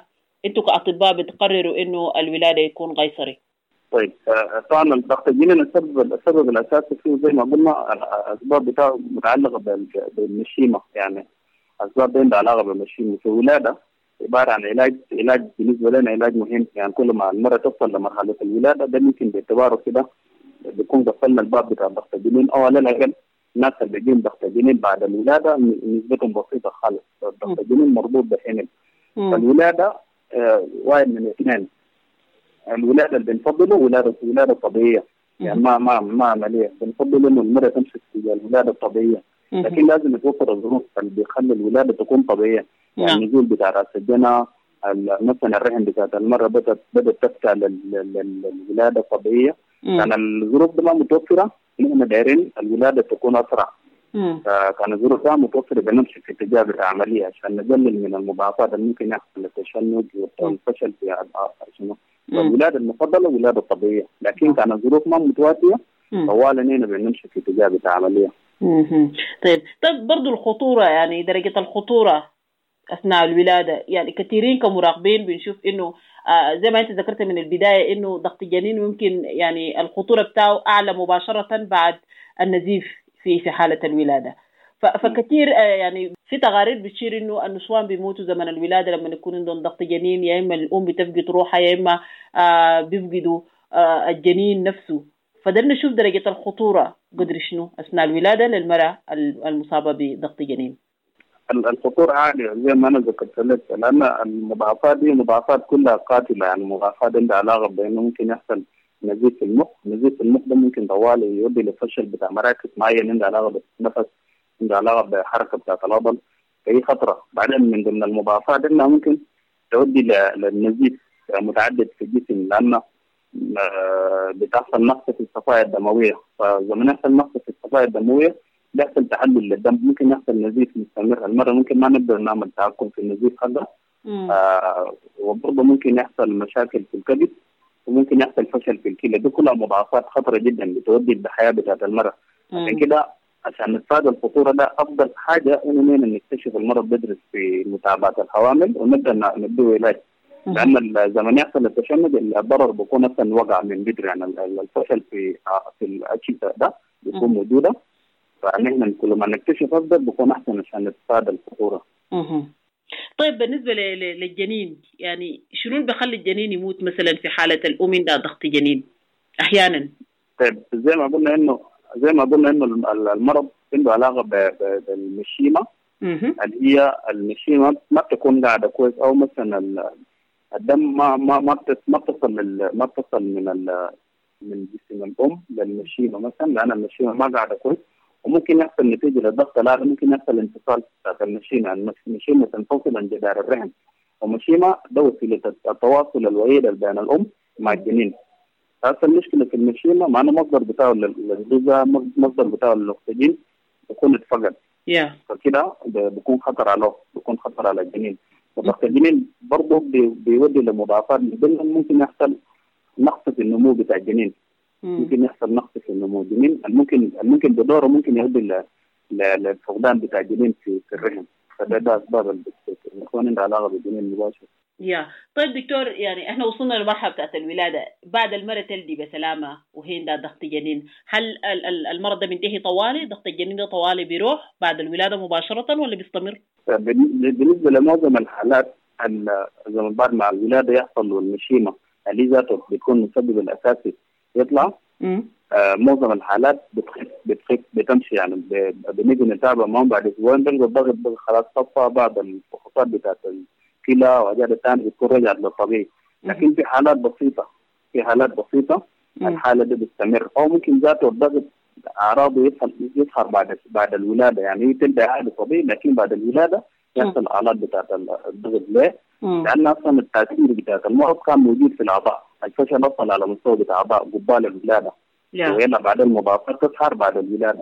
انتوا كأطباء بتقرروا انه الولادة يكون قيصري؟ طيب طبعا الضغط الجنين السبب السبب الاساسي فيه زي ما قلنا الاسباب بتاعه متعلقه بالمشيمه، يعني اسباب دي عندها علاقه بالمشيمه. في الولاده عباره عن علاج علاج بالنسبه لنا علاج مهم، يعني كل ما المراه توصل لمرحله الولاده ده ممكن باعتباره كده بيكون قفلنا الباب بتاع ضغط الجنين، او على الاقل الناس اللي بيجيهم ضغط الجنين بعد الولاده نسبتهم بسيطه خالص. ضغط الجنين مربوط بحمل. فالولاده آه واحد من اثنين، الولاده اللي بنفضله ولاده ولاده طبيعيه، يعني ما ما ما عمليه. بنفضل انه المراه تمشي في الولاده الطبيعيه، لكن لازم يتوفر الظروف اللي بيخلي الولاده تكون طبيعيه، يعني النزول بتاع راس الجنة، مثلا الرحم بتاعت المراه بدات بدات تفتح للولاده الطبيعيه. كان الظروف دي ما متوفره، نحن دايرين الولاده تكون اسرع. كان الظروف دي متوفره بنمشي في اتجاه بتاع عمليه عشان نقلل من المضاعفات اللي ممكن يحصل للتشنج والفشل في شنو. الولاده المفضله ولاده طبيعيه، لكن كان الظروف ما متواتيه طوال هنا بنمشي في اتجاه بتاع عمليه. طيب طيب برضه الخطوره، يعني درجه الخطوره اثناء الولاده، يعني كثيرين كمراقبين بنشوف انه آه زي ما انت ذكرت من البدايه انه ضغط الجنين ممكن يعني الخطوره بتاعه اعلى مباشره بعد النزيف في في حاله الولاده. فكثير آه يعني في تقارير بتشير انه النسوان بيموتوا زمن الولاده لما يكون عندهم ضغط جنين، يا اما الام بتفقد روحها يا اما آه بيفقدوا آه الجنين نفسه. فدرنا نشوف درجه الخطوره قدر شنو اثناء الولاده للمراه المصابه بضغط جنين. الخطورة عالية زي ما أنا ذكرت لك، لأن المضاعفات دي مضاعفات كلها قاتلة، يعني مضاعفات عندها علاقة بأنه ممكن يحصل نزيف في المخ. نزيف في المخ ده ممكن طوالي يؤدي لفشل بتاع مراكز معينة عندها علاقة بالنفس، عندها علاقة بحركة بتاعت العضل، فهي خطرة. بعدين من ضمن المضاعفات إنها ممكن تؤدي للنزيف متعدد في الجسم، لأن بتحصل نقص في الصفائح الدموية. فلما يحصل نقص في الصفائح الدموية بيحصل تحلل للدم، ممكن يحصل نزيف مستمر. المرة ممكن ما نقدر نعمل تحكم في النزيف هذا، آه وبرضه ممكن يحصل مشاكل في الكبد، وممكن يحصل فشل في الكلى. دي كلها مضاعفات خطرة جدا بتؤدي للحياة بتاعت المرة. عشان كده عشان نتفادى الخطورة ده أفضل حاجة إننا نكتشف المرض بدري في متابعة الحوامل ونبدأ نديه علاج، لأن لما يحصل التشنج الضرر بيكون أصلا وقع من بدري، يعني الفشل في في الأجهزة ده بيكون موجودة. فنحن كل ما نكتشف أفضل بكون أحسن عشان نتفادى الخطورة. طيب بالنسبة للجنين، يعني شنو اللي بيخلي الجنين يموت مثلا في حالة الأم عندها ضغط جنين أحيانا؟ طيب زي ما قلنا إنه زي ما قلنا إنه المرض عنده علاقة بالمشيمة، اللي هي المشيمة ما بتكون قاعدة كويس، أو مثلا الدم ما ما ما ما بتصل ما بتصل من من جسم الأم للمشيمة مثلا، لأن المشيمة ما قاعدة كويس، وممكن يحصل نتيجة للضغط العالي ممكن يحصل انفصال بتاعت المشيمة. يعني المشيمة تنفصل عن جدار الرحم، ومشيمة ده وسيلة التواصل الوحيدة بين الأم مع الجنين. هذا المشكلة في المشيمة معنا مصدر بتاعه للغذاء، مصدر بتاعه للأكسجين يكون اتفقد. yeah. فكده بيكون خطر على بيكون خطر على الجنين. وضغط الجنين برضه بيودي لمضاعفات، ممكن يحصل نقص في النمو بتاع الجنين. ممكن يحصل نقص في النمو الجنين، ممكن ممكن بدوره ممكن يؤدي للفقدان بتاع الجنين في الرحم. فده ده اسباب اللي بتكون عندها علاقه بالجنين المباشر. يا طيب دكتور، يعني احنا وصلنا للمرحله بتاعت الولاده، بعد المراه تلدي بسلامه وهي عندها ضغط جنين، هل المرض ده بينتهي طوالي؟ ضغط الجنين ده طوالي بيروح بعد الولاده مباشره ولا بيستمر؟ بالنسبه لمعظم الحالات زي بعد مع الولاده يحصل والمشيمه اللي ذاته بيكون المسبب الاساسي يطلع. آه معظم الحالات بتخف بتخف بتمشي، يعني بنيجي نتابع معهم بعد اسبوعين بنلقى الضغط خلاص صفى، بعض الفحوصات بتاعت الكلى وحاجات ثانيه بتكون رجعت للطبيعي. لكن في حالات بسيطه في حالات بسيطه مم. الحاله دي بتستمر، او ممكن ذاته الضغط اعراضه يظهر يظهر بعد بعد الولاده، يعني هي تبدا عادي طبيعي لكن بعد الولاده يحصل اعراض بتاعت الضغط. ليه؟ لان اصلا التاثير بتاعت المرض كان موجود في الاعضاء، الفشل وصل على مستوى بتاع اعضاء قبال الولاده، وهنا بعد المضاعفات تظهر بعد الولاده.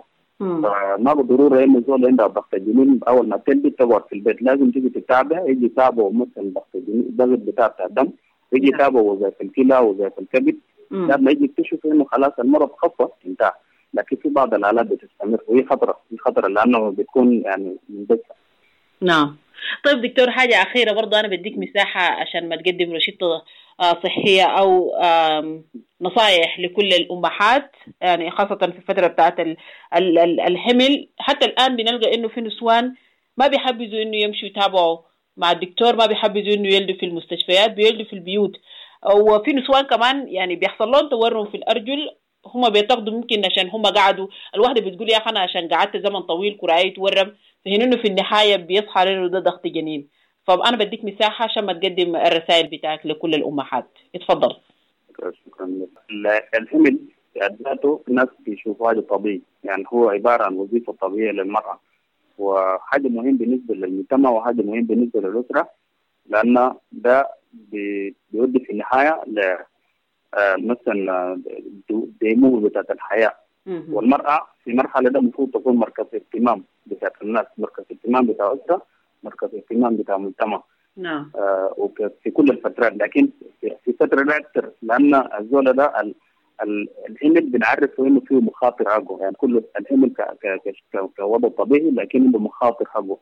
فما بالضروره انه زول عنده ضغط الجنين اول ما تلبي تقعد في البيت، لازم تيجي تتابع، يجي يتابعوا مثلا ضغط الجنين الضغط بتاع الدم، يجي يتابعوا وظائف الكلى وظائف الكبد، لما يجي يكتشف انه خلاص المرض خف انتهى. لكن في بعض الحالات بتستمر وهي خطره، هي خطره لانه بتكون يعني مندسه. نعم طيب دكتور، حاجة أخيرة برضه، أنا بديك مساحة عشان ما تقدم روشتة صحية أو نصائح لكل الأمهات، يعني خاصة في الفترة بتاعت الحمل. حتى الآن بنلقى إنه في نسوان ما بيحبذوا إنه يمشوا يتابعوا مع الدكتور، ما بيحبذوا إنه يلدوا في المستشفيات، بيلدوا في البيوت. وفي نسوان كمان يعني بيحصل لهم تورم في الأرجل، هم بيعتقدوا ممكن عشان هم قعدوا، الواحدة بتقول يا أخي أنا عشان قعدت زمن طويل كراعي تورم، فهنا إنه في النهاية بيصحى لنا ده ضغط جنين. فأنا بديك مساحة عشان ما تقدم الرسائل بتاعك لكل الأمهات. اتفضل. شكرا لك. الحمل ذاته الناس بيشوفوا هذا طبيعي، يعني هو عبارة عن وظيفة طبيعية للمرأة، وهذا مهم بالنسبة للمجتمع وهذا مهم بالنسبة للأسرة، لأن ده بيودي في النهاية ل مثلا ديمو بتاعت الحياة. والمرأة في مرحلة ده المفروض تكون مركز اهتمام بتاعت الناس، مركز اهتمام بتاع أسرة، مركز اهتمام بتاع مجتمع. نعم. آه وفي كل الفترات، لكن في فترة لا أكثر، لأن الزول ده الحمل بنعرفه إنه فيه مخاطر حقه، يعني كل الحمل كوضع طبيعي لكن عنده مخاطر حقه.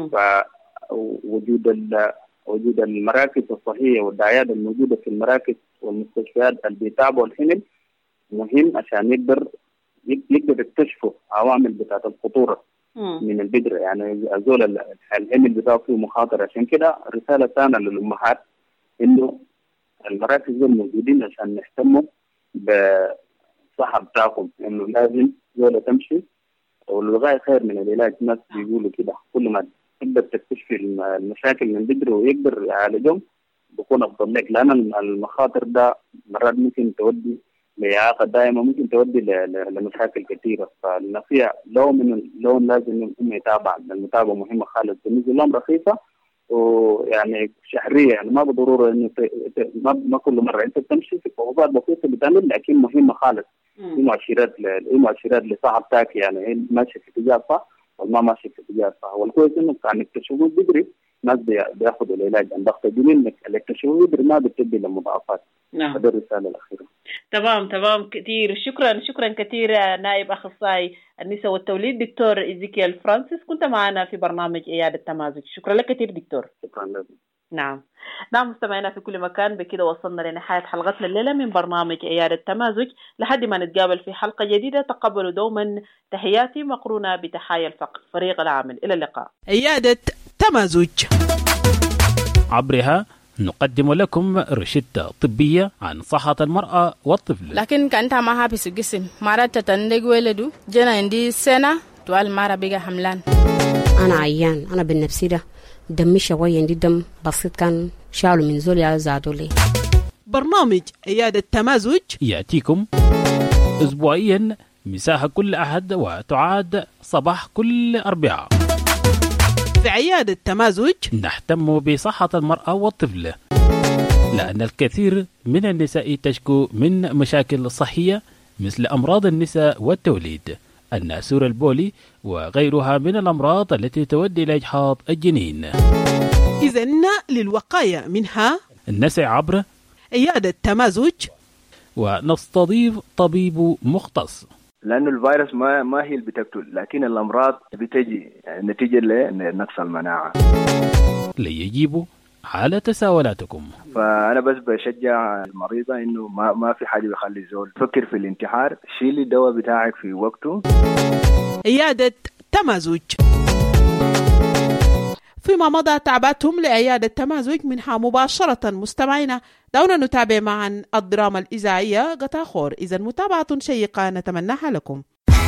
فوجود وجود المراكز الصحية والدعايات الموجودة في المراكز والمستشفيات اللي بيتابعوا الحمل مهم عشان يقدر يقدر يكتشفوا عوامل بتاعت الخطورة من البدرة، يعني أزول الحمل بتاعه فيه مخاطر. عشان كده رسالة ثانية للأمهات إنه المراكز الموجودين عشان نهتموا بصحة بتاعكم، إنه لازم زولة تمشي، والوقاية خير من العلاج. الناس بيقولوا كده، كل ما تقدر تكتشف المشاكل من بدري ويقدر يعالجهم بكون أفضل لك، لأن المخاطر ده مرات ممكن تودي لإعاقة دائمة، ممكن تودي لمشاكل كثيرة. فالنصيحة لو من لو لازم هم يتابع، المتابعة مهمة خالص. بالنسبة لهم رخيصة ويعني شهرية، يعني ما بالضرورة إنه ما ما كل مرة أنت بتمشي في فوضات بسيطة بتعمل، لكن مهمة خالص. في مؤشرات ل مؤشرات لصاحبتك، يعني ماشي في اتجاه صح وما ماشي في اتجاه صح. والكويس إنه كان يكتشفوه بدري، ناس بياخذوا العلاج عن ضغط الجنين، اللي اكتشفوه بدري ما بتدي لمضاعفات. نعم. هذه الرسالة الأخيرة. تمام تمام كثير، شكرا شكرا كثير نائب أخصائي النساء والتوليد دكتور إيزيكيل فرانسيس، كنت معنا في برنامج عيادة تمازج. شكرا لك كثير دكتور. شكرا لك. نعم نعم مستمعينا في كل مكان، بكده وصلنا لنهاية حلقتنا الليلة من برنامج عيادة تمازج. لحد ما نتقابل في حلقة جديدة، تقبلوا دوما تحياتي مقرونة بتحايا الفقر فريق العمل. إلى اللقاء. عيادة تمازج عبرها نقدم لكم روشتة طبية عن صحة المرأة والطفل. لكن كانت ما هابس الجسم مرات تندق ولدو جنا عندي سنة طوال مرة بيجا حملان. أنا عيان، أنا بالنفسي ده دمي شوية، عندي دم بسيط كان شالوا من زولي زادوا لي. برنامج عيادة تمازج يأتيكم أسبوعيا مساحة كل أحد، وتعاد صباح كل أربعاء. في عيادة تمازج نهتم بصحة المرأة والطفل، لأن الكثير من النساء تشكو من مشاكل صحية مثل أمراض النساء والتوليد، الناسور البولي، وغيرها من الأمراض التي تؤدي إلى إجهاض الجنين. إذن للوقاية منها نسعى عبر عيادة تمازج، ونستضيف طبيب مختص، لأنه الفيروس ما ما هي اللي بتقتل، لكن الأمراض بتجي نتيجة لنقص المناعة. ليجيبوا على تساؤلاتكم. فأنا بس بشجع المريضة إنه ما ما في حاجة بيخلي الزول فكر في الانتحار، شيلي الدواء بتاعك في وقته. عيادة تمازج. فيما مضى تعبتهم لعيادة تمازج منها مباشرة. مستمعينا دعونا نتابع معا الدراما الإذاعية قطاخور، إذا متابعة شيقة نتمناها لكم.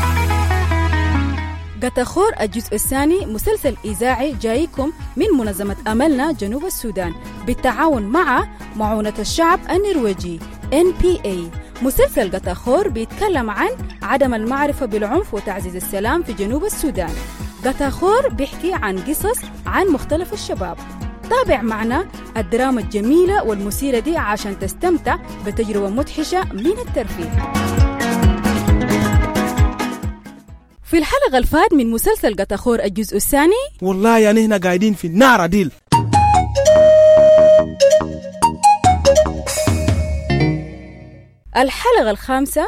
قطاخور الجزء الثاني مسلسل إذاعي جايكم من منظمة أملنا جنوب السودان بالتعاون مع معونة الشعب النرويجي إن بي إيه. مسلسل قطاخور بيتكلم عن عدم المعرفة بالعنف وتعزيز السلام في جنوب السودان. قطاخور بيحكي عن قصص عن مختلف الشباب. تابع معنا الدراما الجميلة والمثيرة دي عشان تستمتع بتجربة مدهشة من الترفيه. في الحلقة الفات من مسلسل قطاخور الجزء الثاني، والله يعني هنا قاعدين في النار ديل. الحلقة الخامسة.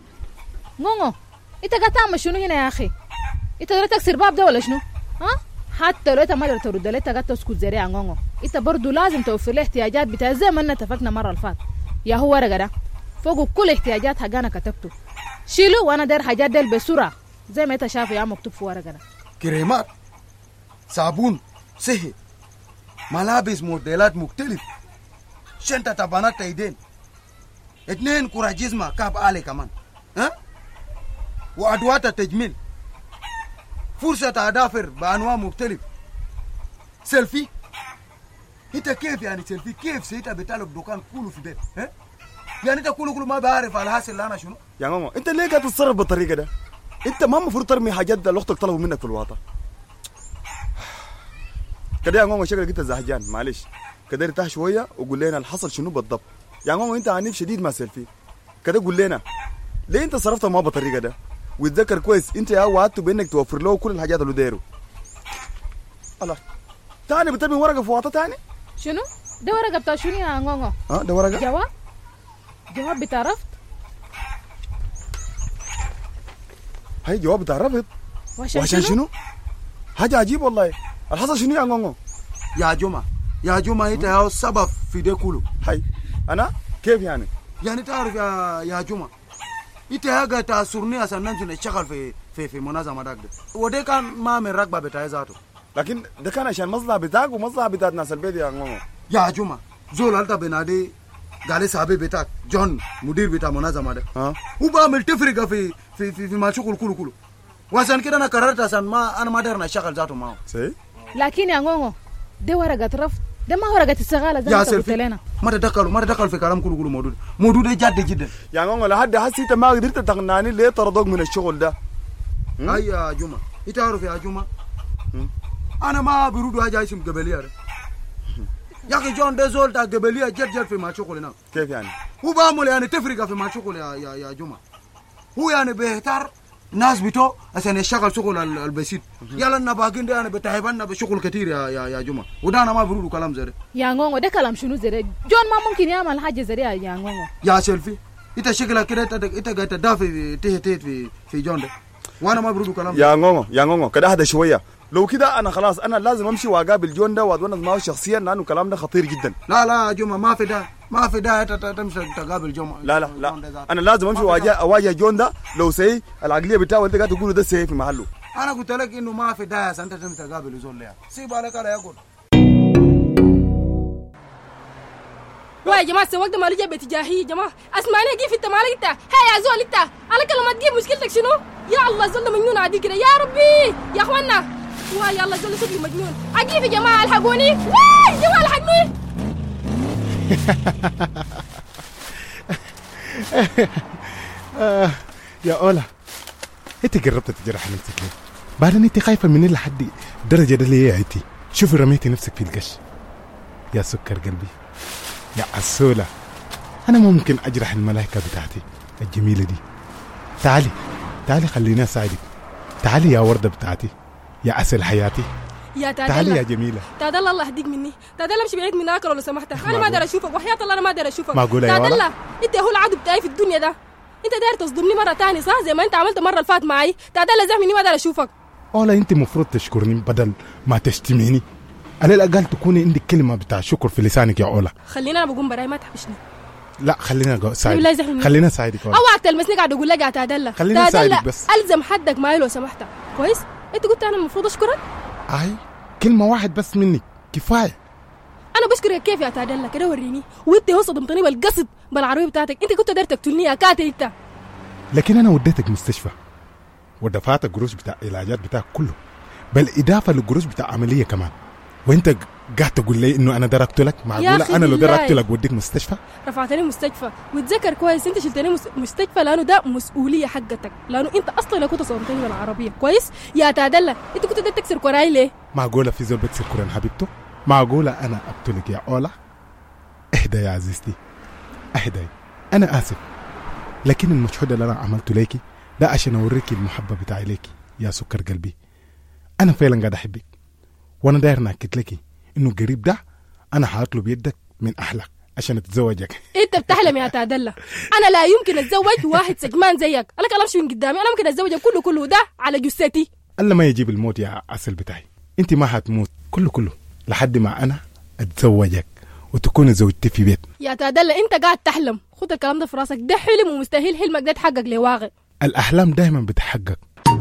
مونو انت قاعد تعمل شنو هنا يا اخي؟ انت قاعد تكسر باب ده ولا شنو؟ ها حتى لو انت ما قدرت ترد لها قد تسكت زي يا غونغو. انت برضو لازم توفر لها احتياجات بتاع زي ما اتفقنا مره اللي فات. يا هو ورقه ده فوق كل احتياجات حاجه انا كتبته، شيلوا وانا داير حاجات ديل بسرعه زي ما انت شايف يا مكتوب في ورقه ده. كريمات، صابون، صحي، ملابس موديلات مختلف، شنطه تبانات ايدين، اثنين كرة جزمة كاب آلي كمان، ها؟ وأدوات التجميل، فرصة أظافر بأنواع مختلف، سيلفي. انت كيف يعني سيلفي؟ كيف سيتا بتالب دكان كله في بيت؟ ها؟ يعني انت كله كله ما بعرف على الحاصل اللي انا شنو؟ يا ماما انت ليه قاعد تتصرف بالطريقه ده؟ انت ما المفروض ترمي حاجات ده اللي اختك طلبوا منك في الواطه. كده يا ماما شكلك انت زهجان، معلش كده ارتاح شويه وقول لنا الحصل شنو بالضبط. يا ماما انت عنيف شديد مع سيلفي، كده قول لنا ليه انت صرفت ما بالطريقه ده؟ وتذكر كويس انت يا وعدته بانك توفر له كل الحاجات اللي دايره. الله تاني بترمي ورقه في واطه تاني؟ شنو؟ ده ورقه بتاع شنو يا غونغو؟ اه ده ورقه؟ جواب؟ جواب بتاع رفض؟ هاي جواب بتاع رفض؟ وعشان, وعشان شنو؟ حاجه عجيب والله. الحصل شنو يا غونغو؟ يا جماعه يا جماعه انت يا السبب في ده كله. هاي انا كيف يعني؟ يعني تعرف يا يا جماعه انت هاجا تاسرني عشان نمشي نشتغل في في في منظمه داك ده، وده كان ما من رغبه بتاعي ذاته، لكن ده كان عشان مصلحه بتاعك ومصلحه بتاعت ناس البيت يا غونغو. يا جماعه زول هلتا بنادي قال لي صاحبي بتاعك جون مدير بتاع منظمه ده، ها وبعمل تفرقه في في في, في ما شغل كله كله، وعشان كده انا قررت عشان ما انا ما داير نشتغل ذاته معه. سي لكن يا غونغو ده ورقه رفض، ده ما ورقه استغاله زي ما قلت لنا. ما تدخلوا ما تدخلوا في كلام كله كله موضوع موضوع ده جد جدا يا غونغو. لحد هسه انت ما قدرت تقنعني ليه طردوك من الشغل ده؟ هاي يا جمعه انت عارف يا جمعه انا ما برودو حاجه اسم قبليه ده. يا اخي جون ده زول تاع قبليه جد جد في ما شغلنا. كيف يعني؟ هو بعمل يعني تفرقه في ما شغل يا يا يا جمعه. هو يعني بيختار ناس بتوع عشان يشتغل شغل البسيط. يلا لنا باقين ده يعني بتعبنا بشغل كتير يا يا يا جمعه، وده انا ما برودو كلام زي ده. يا غونغو ده كلام شنو زي ده؟ جون ما ممكن يعمل حاجه زي ده يا غونغو. يا سيلفي انت شكلك كده انت انت قاعد تدافع تهت في في جون ده، وانا ما برودو كلام يا غونغو. يا غونغو كده اهدى شويه. لو كده انا خلاص انا لازم امشي واقابل جون ده واتونس معه شخصيا لانه كلام ده خطير جدا. لا لا يا جمعه ما في ده ما في ده تمشي تقابل جون. لا لا لا انا لازم امشي واواجه اواجه جون ده. لو سي العقليه بتاعه انت قاعد تقوله ده سي في محله. انا قلت لك انه ما في ده عشان انت تمشي تقابل زول ده. سيب عليك على يقول يا جماعه السواق ده ماله جاب اتجاهي يا جماعه. اسمعني كيف انت مالك انت؟ هيا يا زول انت على لما تجيب مشكلتك شنو؟ يا الله الزول ده مجنون عادي كده يا ربي يا اخوانا. واي يلا الزول شكله مجنون. اجيب يا جماعه الحقوني. واي يا جماعه الحقوني. يا أولا انت قربت تجرح نفسك ليه؟ بعدين انت خايفه مني لحد الدرجه دي ليه يا عيتي؟ شوفي رميتي نفسك في القش يا سكر قلبي يا عسولة. أنا ممكن أجرح الملائكة بتاعتي الجميلة دي. تعالي تعالي خليني أساعدك. تعالي يا وردة بتاعتي يا عسل حياتي. يا تادل تعالي يا جميلة. تادل الله يهديك مني. تادل امشي بعيد من هناك لو سمحت. أنا ما أقدر أشوفك وحياة الله أنا ما أقدر أشوفك. معقولة يا تادل أنت هو العدو بتاعي في الدنيا ده. أنت داير تصدمني مرة تاني صح زي ما أنت عملت مرة الفات معي. تادل زعل مني ما أقدر أشوفك. أولا أنت مفروض تشكرني بدل ما تشتميني. على الأقل تكوني عندك كلمة بتاع شكر في لسانك يا أولا. خلينا أنا بقوم براي ما تحبشني. لا خلينا اساعدك. خلينا اساعدك. اوعى تلمسني قاعد اقول لك يا تادله. خلينا اساعدك بس. الزم حدك معي لو سمحت. كويس؟ انت قلت انا المفروض اشكرك؟ اي كلمه واحد بس منك كفايه. انا بشكرك كيف يا تادله كده وريني. وانت هو صدمتني بالقصب بالعربيه بتاعتك. انت كنت داير تقتلني يا كاتي انت. لكن انا وديتك مستشفى ودفعت القروش بتاع العلاجات بتاعك كله بالاضافه للقروش بتاع عمليه كمان، وانت قاعد تقول لي انه انا دار اقتلك؟ معقوله انا لو دار اقتلك وديك مستشفى؟ رفعتني مستشفى وتذكر كويس انت شلتني مستشفى لانه ده مسؤوليه حقتك، لانه انت اصلا كنت صورتني بالعربيه. كويس يا تادله انت كنت بدك تكسر كوراي ليه؟ معقوله في زول بكسر كوران حبيبته؟ معقوله انا اقتلك يا اولا؟ اهدى يا عزيزتي اهدى. انا اسف لكن المجهود اللي انا عملته ليكي ده عشان اوريكي المحبه بتاعي ليكي يا سكر قلبي. انا فعلا قاعد احبك وانا داير ناكد لكي انه قريب ده انا هطلب يدك من اهلك عشان اتزوجك. انت بتحلم يا تادله. انا لا يمكن اتزوج واحد سجمان زيك. انا كلامش من قدامي. انا ممكن اتزوج كله كله ده على جثتي. الا ما يجيب الموت يا عسل بتاعي. انت ما هتموت كله كله لحد ما انا اتزوجك وتكون زوجتي في بيت. يا تادلة انت قاعد تحلم، خد الكلام ده في راسك، ده حلم ومستحيل حلمك ده يتحقق لواقع. الاحلام دايما بتحقق.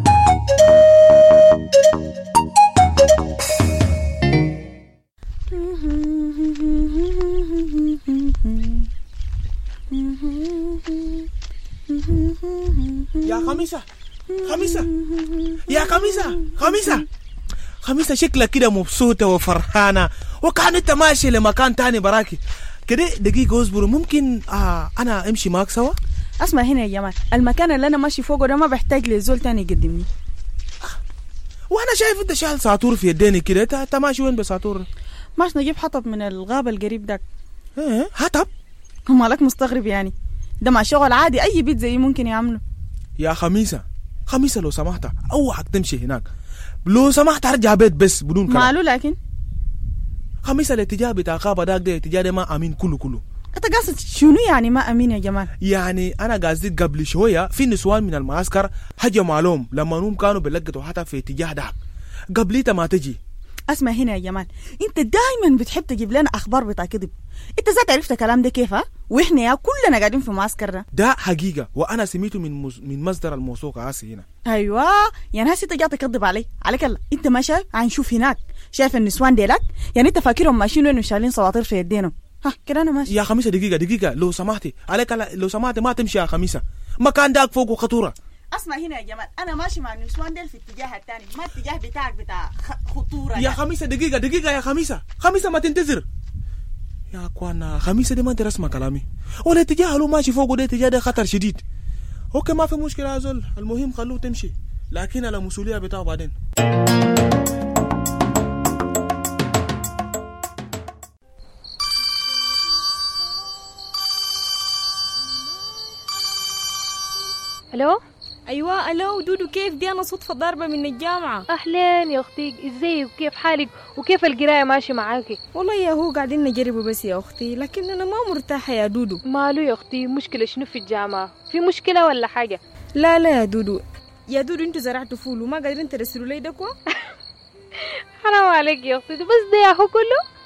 يا خميسة خميسة يا خميسة خميسة خميسة شكلك كده مبسوطة وفرحانة وكان انت ماشي لمكان تاني براكي كده. دقيقة اصبروا، ممكن آه انا امشي معاك سوا؟ اسمع هنا يا جمال، المكان اللي انا ماشي فوقه ده ما بحتاج لزول تاني يقدمني. وانا شايف انت شايل ساطور في يديني كده، انت ماشي وين بساطور؟ ماشي نجيب حطب من الغابة القريب داك. ايه حطب؟ مالك مستغرب يعني؟ ده مع شغل عادي اي بيت زي ممكن يعمله. يا خميسة خميسة لو سمحت اوعك تمشي هناك، لو سمحت ارجع بيت بس بدون كلام. ماله لكن خميسة الاتجاه بتاع غابة داك ده الاتجاه ده ما امين كله كله. انت قاصد شنو يعني ما امين يا جمال؟ يعني انا قاصد قبل شوية في نسوان من المعسكر هجموا عليهم لما نوم كانوا بيلقطوا حتى في اتجاه داك قبليتا ما تجي. اسمع هنا يا جمال، انت دايما بتحب تجيب لنا اخبار بتاع كذب. انت ذات عرفت الكلام ده كيف؟ ها واحنا يا كلنا قاعدين في معسكر ده. ده حقيقه وانا سميته من مز... من مصدر الموثوق هاسي هنا. ايوه يعني هسه انت جاي تكذب علي عليك الله. انت ما شايف؟ هنشوف هناك شايف النسوان ديلك؟ يعني انت فاكرهم ماشيين وين وشايلين سواطير في يدينهم؟ ها كده انا ماشي. يا خميسه دقيقه دقيقه لو سمحتي عليك الله، لو سمحتي ما تمشي يا خميسه، مكان داك فوق خطوره. اسمع هنا يا جمال، انا ماشي مع النسوان ديل في اتجاه الثاني، ما الاتجاه بتاعك بتاع خطوره. يا خميسه دقيقه دقيقه يا خميسه خميسه ما تنتظر يا اخوانا. خميسه دي ما انت رسمه كلامي ولا اتجاه لو ماشي فوق ده اتجاه ده خطر شديد. اوكي ما في مشكله يا زول، المهم خلوه تمشي لكن على مسؤوليه بتاعه بعدين. الو ايوه الو دودو، كيف دي؟ انا صدفه ضاربه من الجامعه. اهلين يا اختي، ازيك وكيف حالك وكيف القرايه ماشي معاكي؟ والله يا هو قاعدين نجربه بس يا اختي، لكن انا ما مرتاحه يا دودو. ماله يا اختي؟ مشكله شنو في الجامعه؟ في مشكله ولا حاجه؟ لا لا يا دودو يا دودو انتوا زرعتوا فول وما قادرين ترسلوا لي دكوا. حرام عليك يا اختي، بس ده يا اخو كله.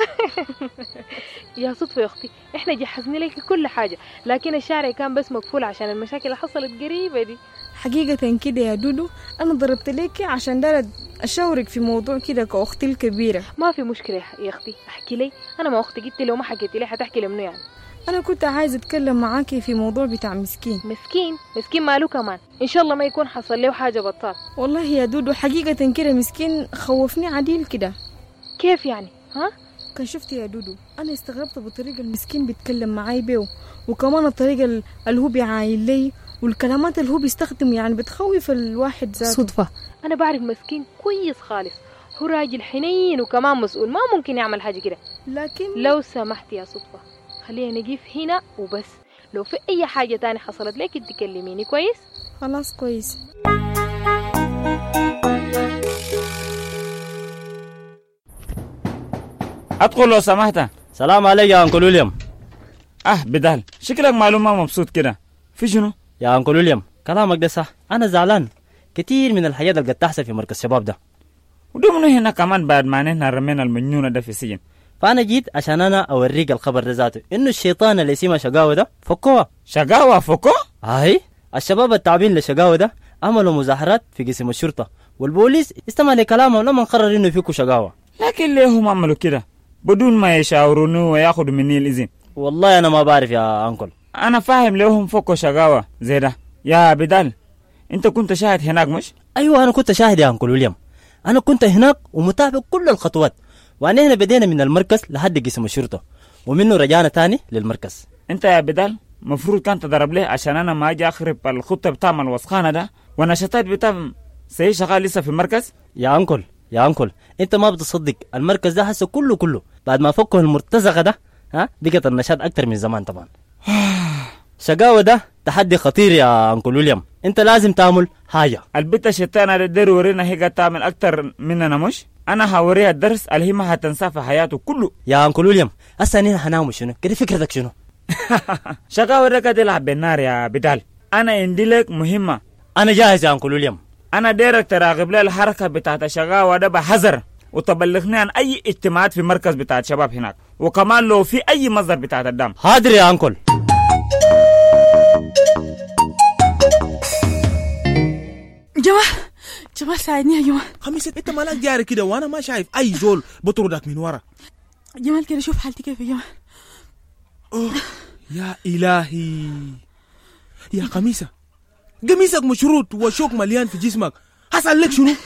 يا صدفة يا اختي احنا جهزنا لك كل حاجة، لكن الشارع كان بس مقفول عشان المشاكل اللي حصلت قريبة دي. حقيقة كده يا دودو انا ضربت لك عشان دار اشاورك في موضوع كده كاختي الكبيرة. ما في مشكلة يا اختي، احكي لي. انا ما اختي قلت لي وما حكيتي لي حتحكي لي منو يعني؟ انا كنت عايزة اتكلم معاكي في موضوع بتاع مسكين. مسكين؟ مسكين ماله كمان؟ ان شاء الله ما يكون حصل له حاجة بطال. والله يا دودو حقيقة كده مسكين خوفني عديل كده. كيف يعني؟ ها؟ كان شفت يا دودو انا استغربت بالطريقه المسكين بيتكلم معاي بيه، وكمان الطريقه اللي هو بيعاين لي والكلمات اللي هو بيستخدم يعني بتخوف الواحد ذاته. صدفه انا بعرف مسكين كويس خالص، هو راجل حنين وكمان مسؤول، ما ممكن يعمل حاجه كده. لكن لو سمحت يا صدفه خلينا نقف هنا وبس، لو في اي حاجه تاني حصلت لك تكلميني كويس؟ خلاص كويس. ادخل لو سمحت. سلام عليك يا انكل ويليام. اه بدال شكلك معلوم ما مبسوط كده، في شنو؟ يا انكل ويليام كلامك ده صح، انا زعلان كتير من الحاجات اللي قد تحصل في مركز الشباب ده، ودو منو هنا كمان بعد ما نحن رمينا المجنونه ده في السجن. فانا جيت عشان انا اوريك الخبر ده ذاته، انه الشيطان اللي اسمه شقاوه ده فكوها. شقاوه فكوه؟ اي الشباب التعبين لشقاوه ده عملوا مظاهرات في قسم الشرطه، والبوليس استمع لكلامهم لما قرر انه يفكوا شقاوه. لكن ليه هم عملوا كده بدون ما يشاوروني وياخدوا مني الاذن؟ والله انا ما بعرف يا انكل. انا فاهم ليهم فكوا شقاوه زي ده. يا بدال انت كنت شاهد هناك مش؟ ايوه انا كنت شاهد يا انكل ويليام، انا كنت هناك ومتابع كل الخطوات، وعنينا بدينا من المركز لحد قسم الشرطه ومنه رجعنا تاني للمركز. انت يا بدال مفروض كان تضرب ليه عشان انا ما اجي اخرب الخطه بتاع الوسخانه ده ونشاطات بتاع سي شغال لسه في المركز. يا انكل يا انكل انت ما بتصدق، المركز ده هسه كله كله بعد ما فكوا المرتزقه ده ها بقت النشاط اكتر من زمان طبعا. شقاوه ده تحدي خطير يا انكل ويليام، انت لازم تعمل حاجه. البت الشيطانه ده ورينا هي تعمل اكتر مننا مش؟ انا هوريها الدرس اللي هي ما هتنساه في حياته كله. يا انكل ويليام هسه هنا هنعمل شنو كده؟ فكرتك شنو؟ شقاوه ده قاعد يلعب بالنار يا بدال. انا عندي لك مهمه. انا جاهز يا انكل ويليام. أنا ديرك تراقب لي الحركة بتاعت الشقاوة ده بحذر، وتبلغني عن أي اجتماعات في مركز بتاعت شباب هناك، وكمان لو في أي مصدر بتاعت الدم. حاضر يا أنكل. جمال جمال ساعدني يا جمال. خميسة انت مالك جاري كده وانا ما شايف اي زول بطردك من ورا. جمال كده شوف حالتي كيف يا جمال. أوه يا إلهي يا خميسة، قميصك مشروط وشوك مليان في جسمك، حصل لك شنو؟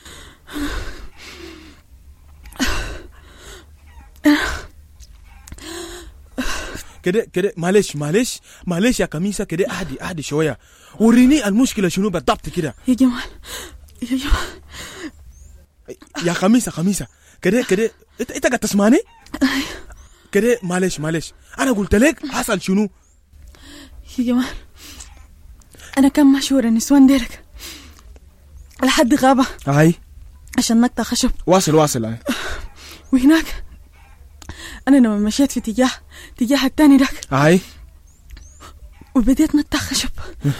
كده كده معلش معلش معلش يا خميسة، كده اهدي اهدي شوية، وريني المشكلة شنو بالضبط كده. يا جمال يا جمال يا خميسة خميسة كده كده انت انت قاعد تسمعني؟ كده معلش معلش انا قلت لك حصل شنو؟ يا جمال انا كان مشهور النسوان ديرك لحد غابة هاي عشان نقطع خشب. واصل واصل هاي. وهناك انا لما مشيت في اتجاه اتجاه التاني داك هاي وبديت نقطع خشب.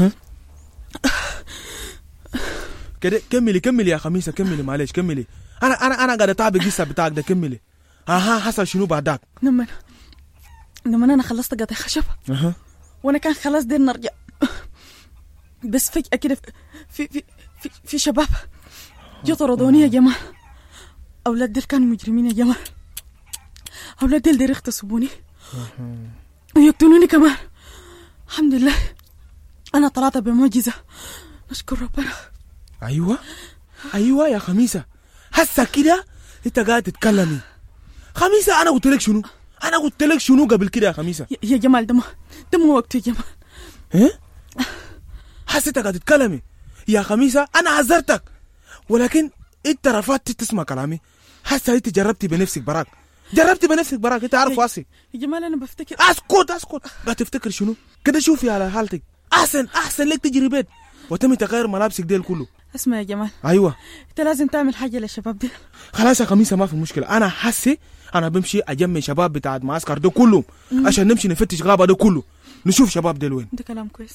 كده كملي كملي يا خميسة كملي معلش كملي. انا انا انا قاعد اتابع القصة بتاعك ده، كملي. اها حصل شنو بعدك؟ لما لما انا خلصت قطع خشب اها وانا كان خلاص دير نرجع، بس فجأة كده في في في, في شباب جو طردوني يا جمال. اولاد ديل كانوا مجرمين يا جمال، اولاد ديل دير اغتصبوني ويقتلوني كمان. الحمد لله انا طلعت بمعجزة، نشكر ربنا. ايوه ايوه يا خميسة، هسه كده انت قاعد تتكلمي. خميسة انا قلت لك شنو؟ انا قلت لك شنو قبل كده يا خميسة؟ يا جمال ده ما ده مو وقت يا جمال. ايه؟ حسيت قاعد تتكلمي يا خميسة، انا عذرتك ولكن انت رفضت تسمع كلامي. هسه انت جربتي بنفسك براك، جربتي بنفسك براك، انت عارف واسي. يا جمال انا بفتكر. اسكت اسكت، قاعد تفتكر شنو؟ كده شوفي على حالتك، احسن احسن لك تجري بيت وتمي تغير ملابسك ديل كله. اسمع يا جمال، ايوه انت لازم تعمل حاجة للشباب دي. خلاص يا خميسة ما في مشكلة، انا حسي انا بمشي اجمع شباب بتاع معسكر ده كلهم عشان نمشي نفتش غابة ده كله، نشوف شباب ديل وين. ده كلام كويس.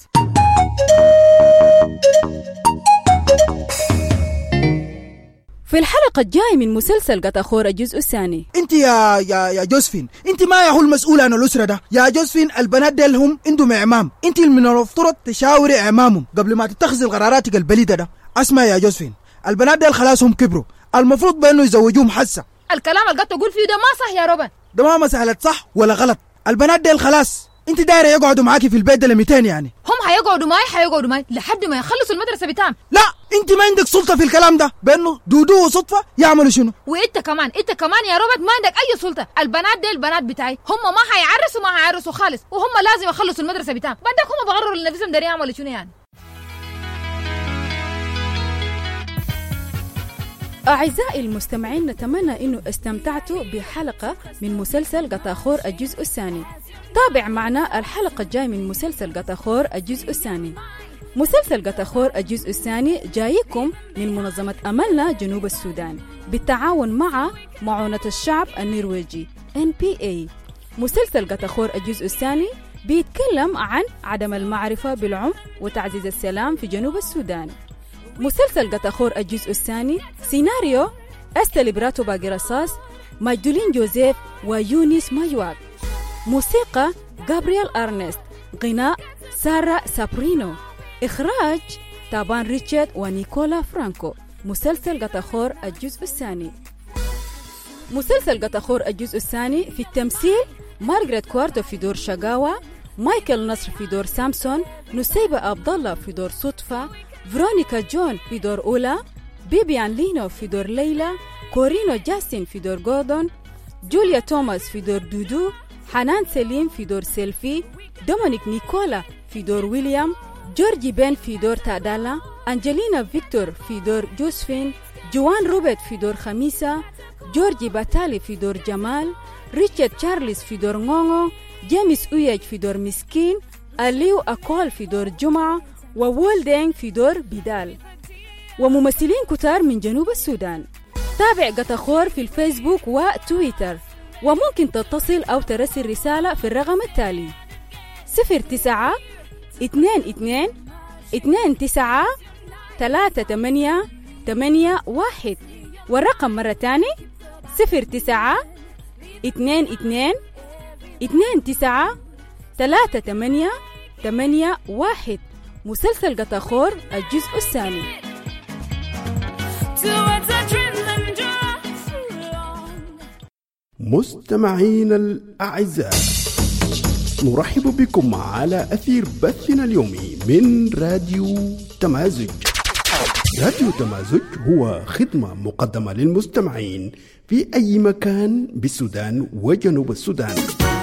في الحلقة الجاي من مسلسل قطاخور الجزء الثاني. انت يا يا يا جوزفين، انت ما يا هو المسؤول عن الأسرة ده يا جوزفين. البنات ديل هم عندهم اعمام، انت من المفترض تشاوري اعمامهم قبل ما تتخذي القرارات البليدة ده. اسمع يا جوزفين، البنات ديل خلاص هم كبروا، المفروض بانه يزوجوهم حسه. الكلام اللي قاعد تقول فيه ده ما صح يا روبن. ده ما مسألة صح ولا غلط، البنات ديل خلاص انت دايره يقعدوا معاكي في البيت ده لميتين يعني. هم هيقعدوا معي هيقعدوا معي لحد ما يخلصوا المدرسه بتاعهم. لا انت ما عندك سلطه في الكلام ده، بانه دودو وصدفه يعملوا شنو. وانت كمان انت كمان يا روبرت ما عندك اي سلطه. البنات دي البنات بتاعي هم ما هيعرسوا ما هيعرسوا خالص، وهم لازم يخلصوا المدرسه بتاعهم. بعدك هم بغرروا لنفسهم دارين يعملوا شنو يعني. أعزائي المستمعين، نتمنى أنه استمتعتوا بحلقة من مسلسل قطاخور الجزء الثاني. تابع معنا الحلقة الجاي من مسلسل قطاخور الجزء الثاني. مسلسل قطاخور الجزء الثاني جايكم من منظمة أملنا جنوب السودان بالتعاون مع معونة الشعب النرويجي إن بي إيه. مسلسل قطاخور الجزء الثاني بيتكلم عن عدم المعرفة بالعنف وتعزيز السلام في جنوب السودان. مسلسل قطاخور الجزء الثاني سيناريو أستل براتو باقي رصاص، ماجدولين جوزيف ويونيس مايواك. موسيقى غابرييل أرنست، غناء سارة سابرينو، إخراج تابان ريتشارد ونيكولا فرانكو. مسلسل قطاخور الجزء الثاني. مسلسل قطاخور الجزء الثاني في التمثيل مارغريت كوارتو في دور شقاوة، مايكل نصر في دور سامسون، نسيبة عبد الله في دور صدفة، فرونيكا جون في دور أولى، بيبيان لينو في دور ليلى، كورينو جاستين في دور جوردون، جوليا توماس في دور دودو، حنان سليم في دور سيلفي، دومينيك نيكولا في دور ويليام، جورجي بين في دور تادالا، أنجلينا فيكتور في دور جوزفين، جوان روبرت في دور خميسة، جورجي باتالي في دور جمال، ريتشارد تشارلز في دور غونغو، جيمس أويج في دور مسكين، أليو أكول في دور جمعة، وولدينغ في دور بدال، وممثلين كتار من جنوب السودان. تابع قطاخور في الفيسبوك وتويتر، وممكن تتصل أو ترسل رسالة في الرقم التالي صفر تسعة اثنين اثنين اثنين تسعة ثلاثة ثمانية ثمانية واحد. والرقم مرة تاني صفر تسعة اثنين اثنين اثنين تسعة ثلاثة ثمانية ثمانية واحد. مسلسل قطاخور الجزء الثاني. مستمعينا الأعزاء، نرحب بكم على أثير بثنا اليومي من راديو تمازج. راديو تمازج هو خدمة مقدمة للمستمعين في أي مكان بالسودان وجنوب السودان.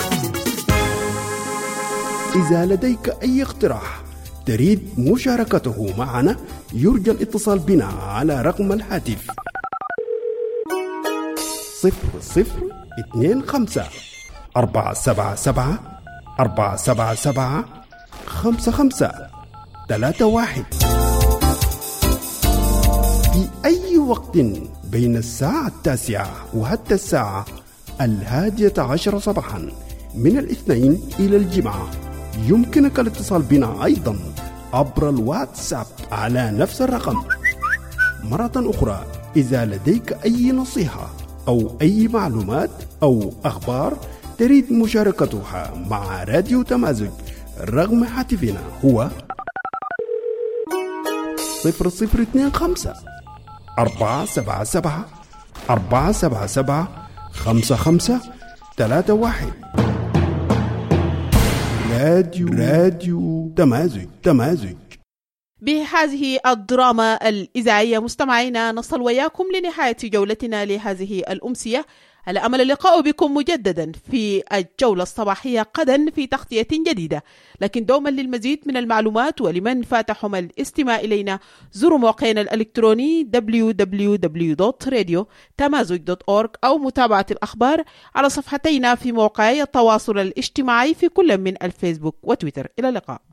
إذا لديك أي اقتراح تريد مشاركته معنا، يرجى الاتصال بنا على رقم الهاتف صفر صفر اثنين خمسة أربعة سبعة سبعة أربعة سبعة سبعة خمسة خمسة ثلاثة واحد. في أي وقت بين الساعة التاسعة وحتى الساعة الهادية عشر صباحا من الاثنين إلى الجمعة يمكنك الاتصال بنا أيضا عبر الواتساب على نفس الرقم. مرة أخرى، إذا لديك أي نصيحة أو أي معلومات أو أخبار تريد مشاركتها مع راديو تمازج، رقم هاتفنا هو صفر صفر اثنين خمسة أربعة سبعة سبعة أربعة سبعة سبعة خمسة خمسة ثلاثة واحد. راديو راديو تمازج تمازج. بهذه الدراما الإذاعية مستمعينا نصل وياكم لنهاية جولتنا لهذه الأمسية، على أمل اللقاء بكم مجددا في الجولة الصباحية غدا في تغطية جديدة. لكن دوما للمزيد من المعلومات ولمن فاتحهم الاستماع إلينا زوروا موقعنا الإلكتروني دبليو دبليو دبليو دوت راديو تمازج دوت أورغ أو متابعة الأخبار على صفحتينا في مواقعي التواصل الاجتماعي في كل من الفيسبوك وتويتر. إلى اللقاء.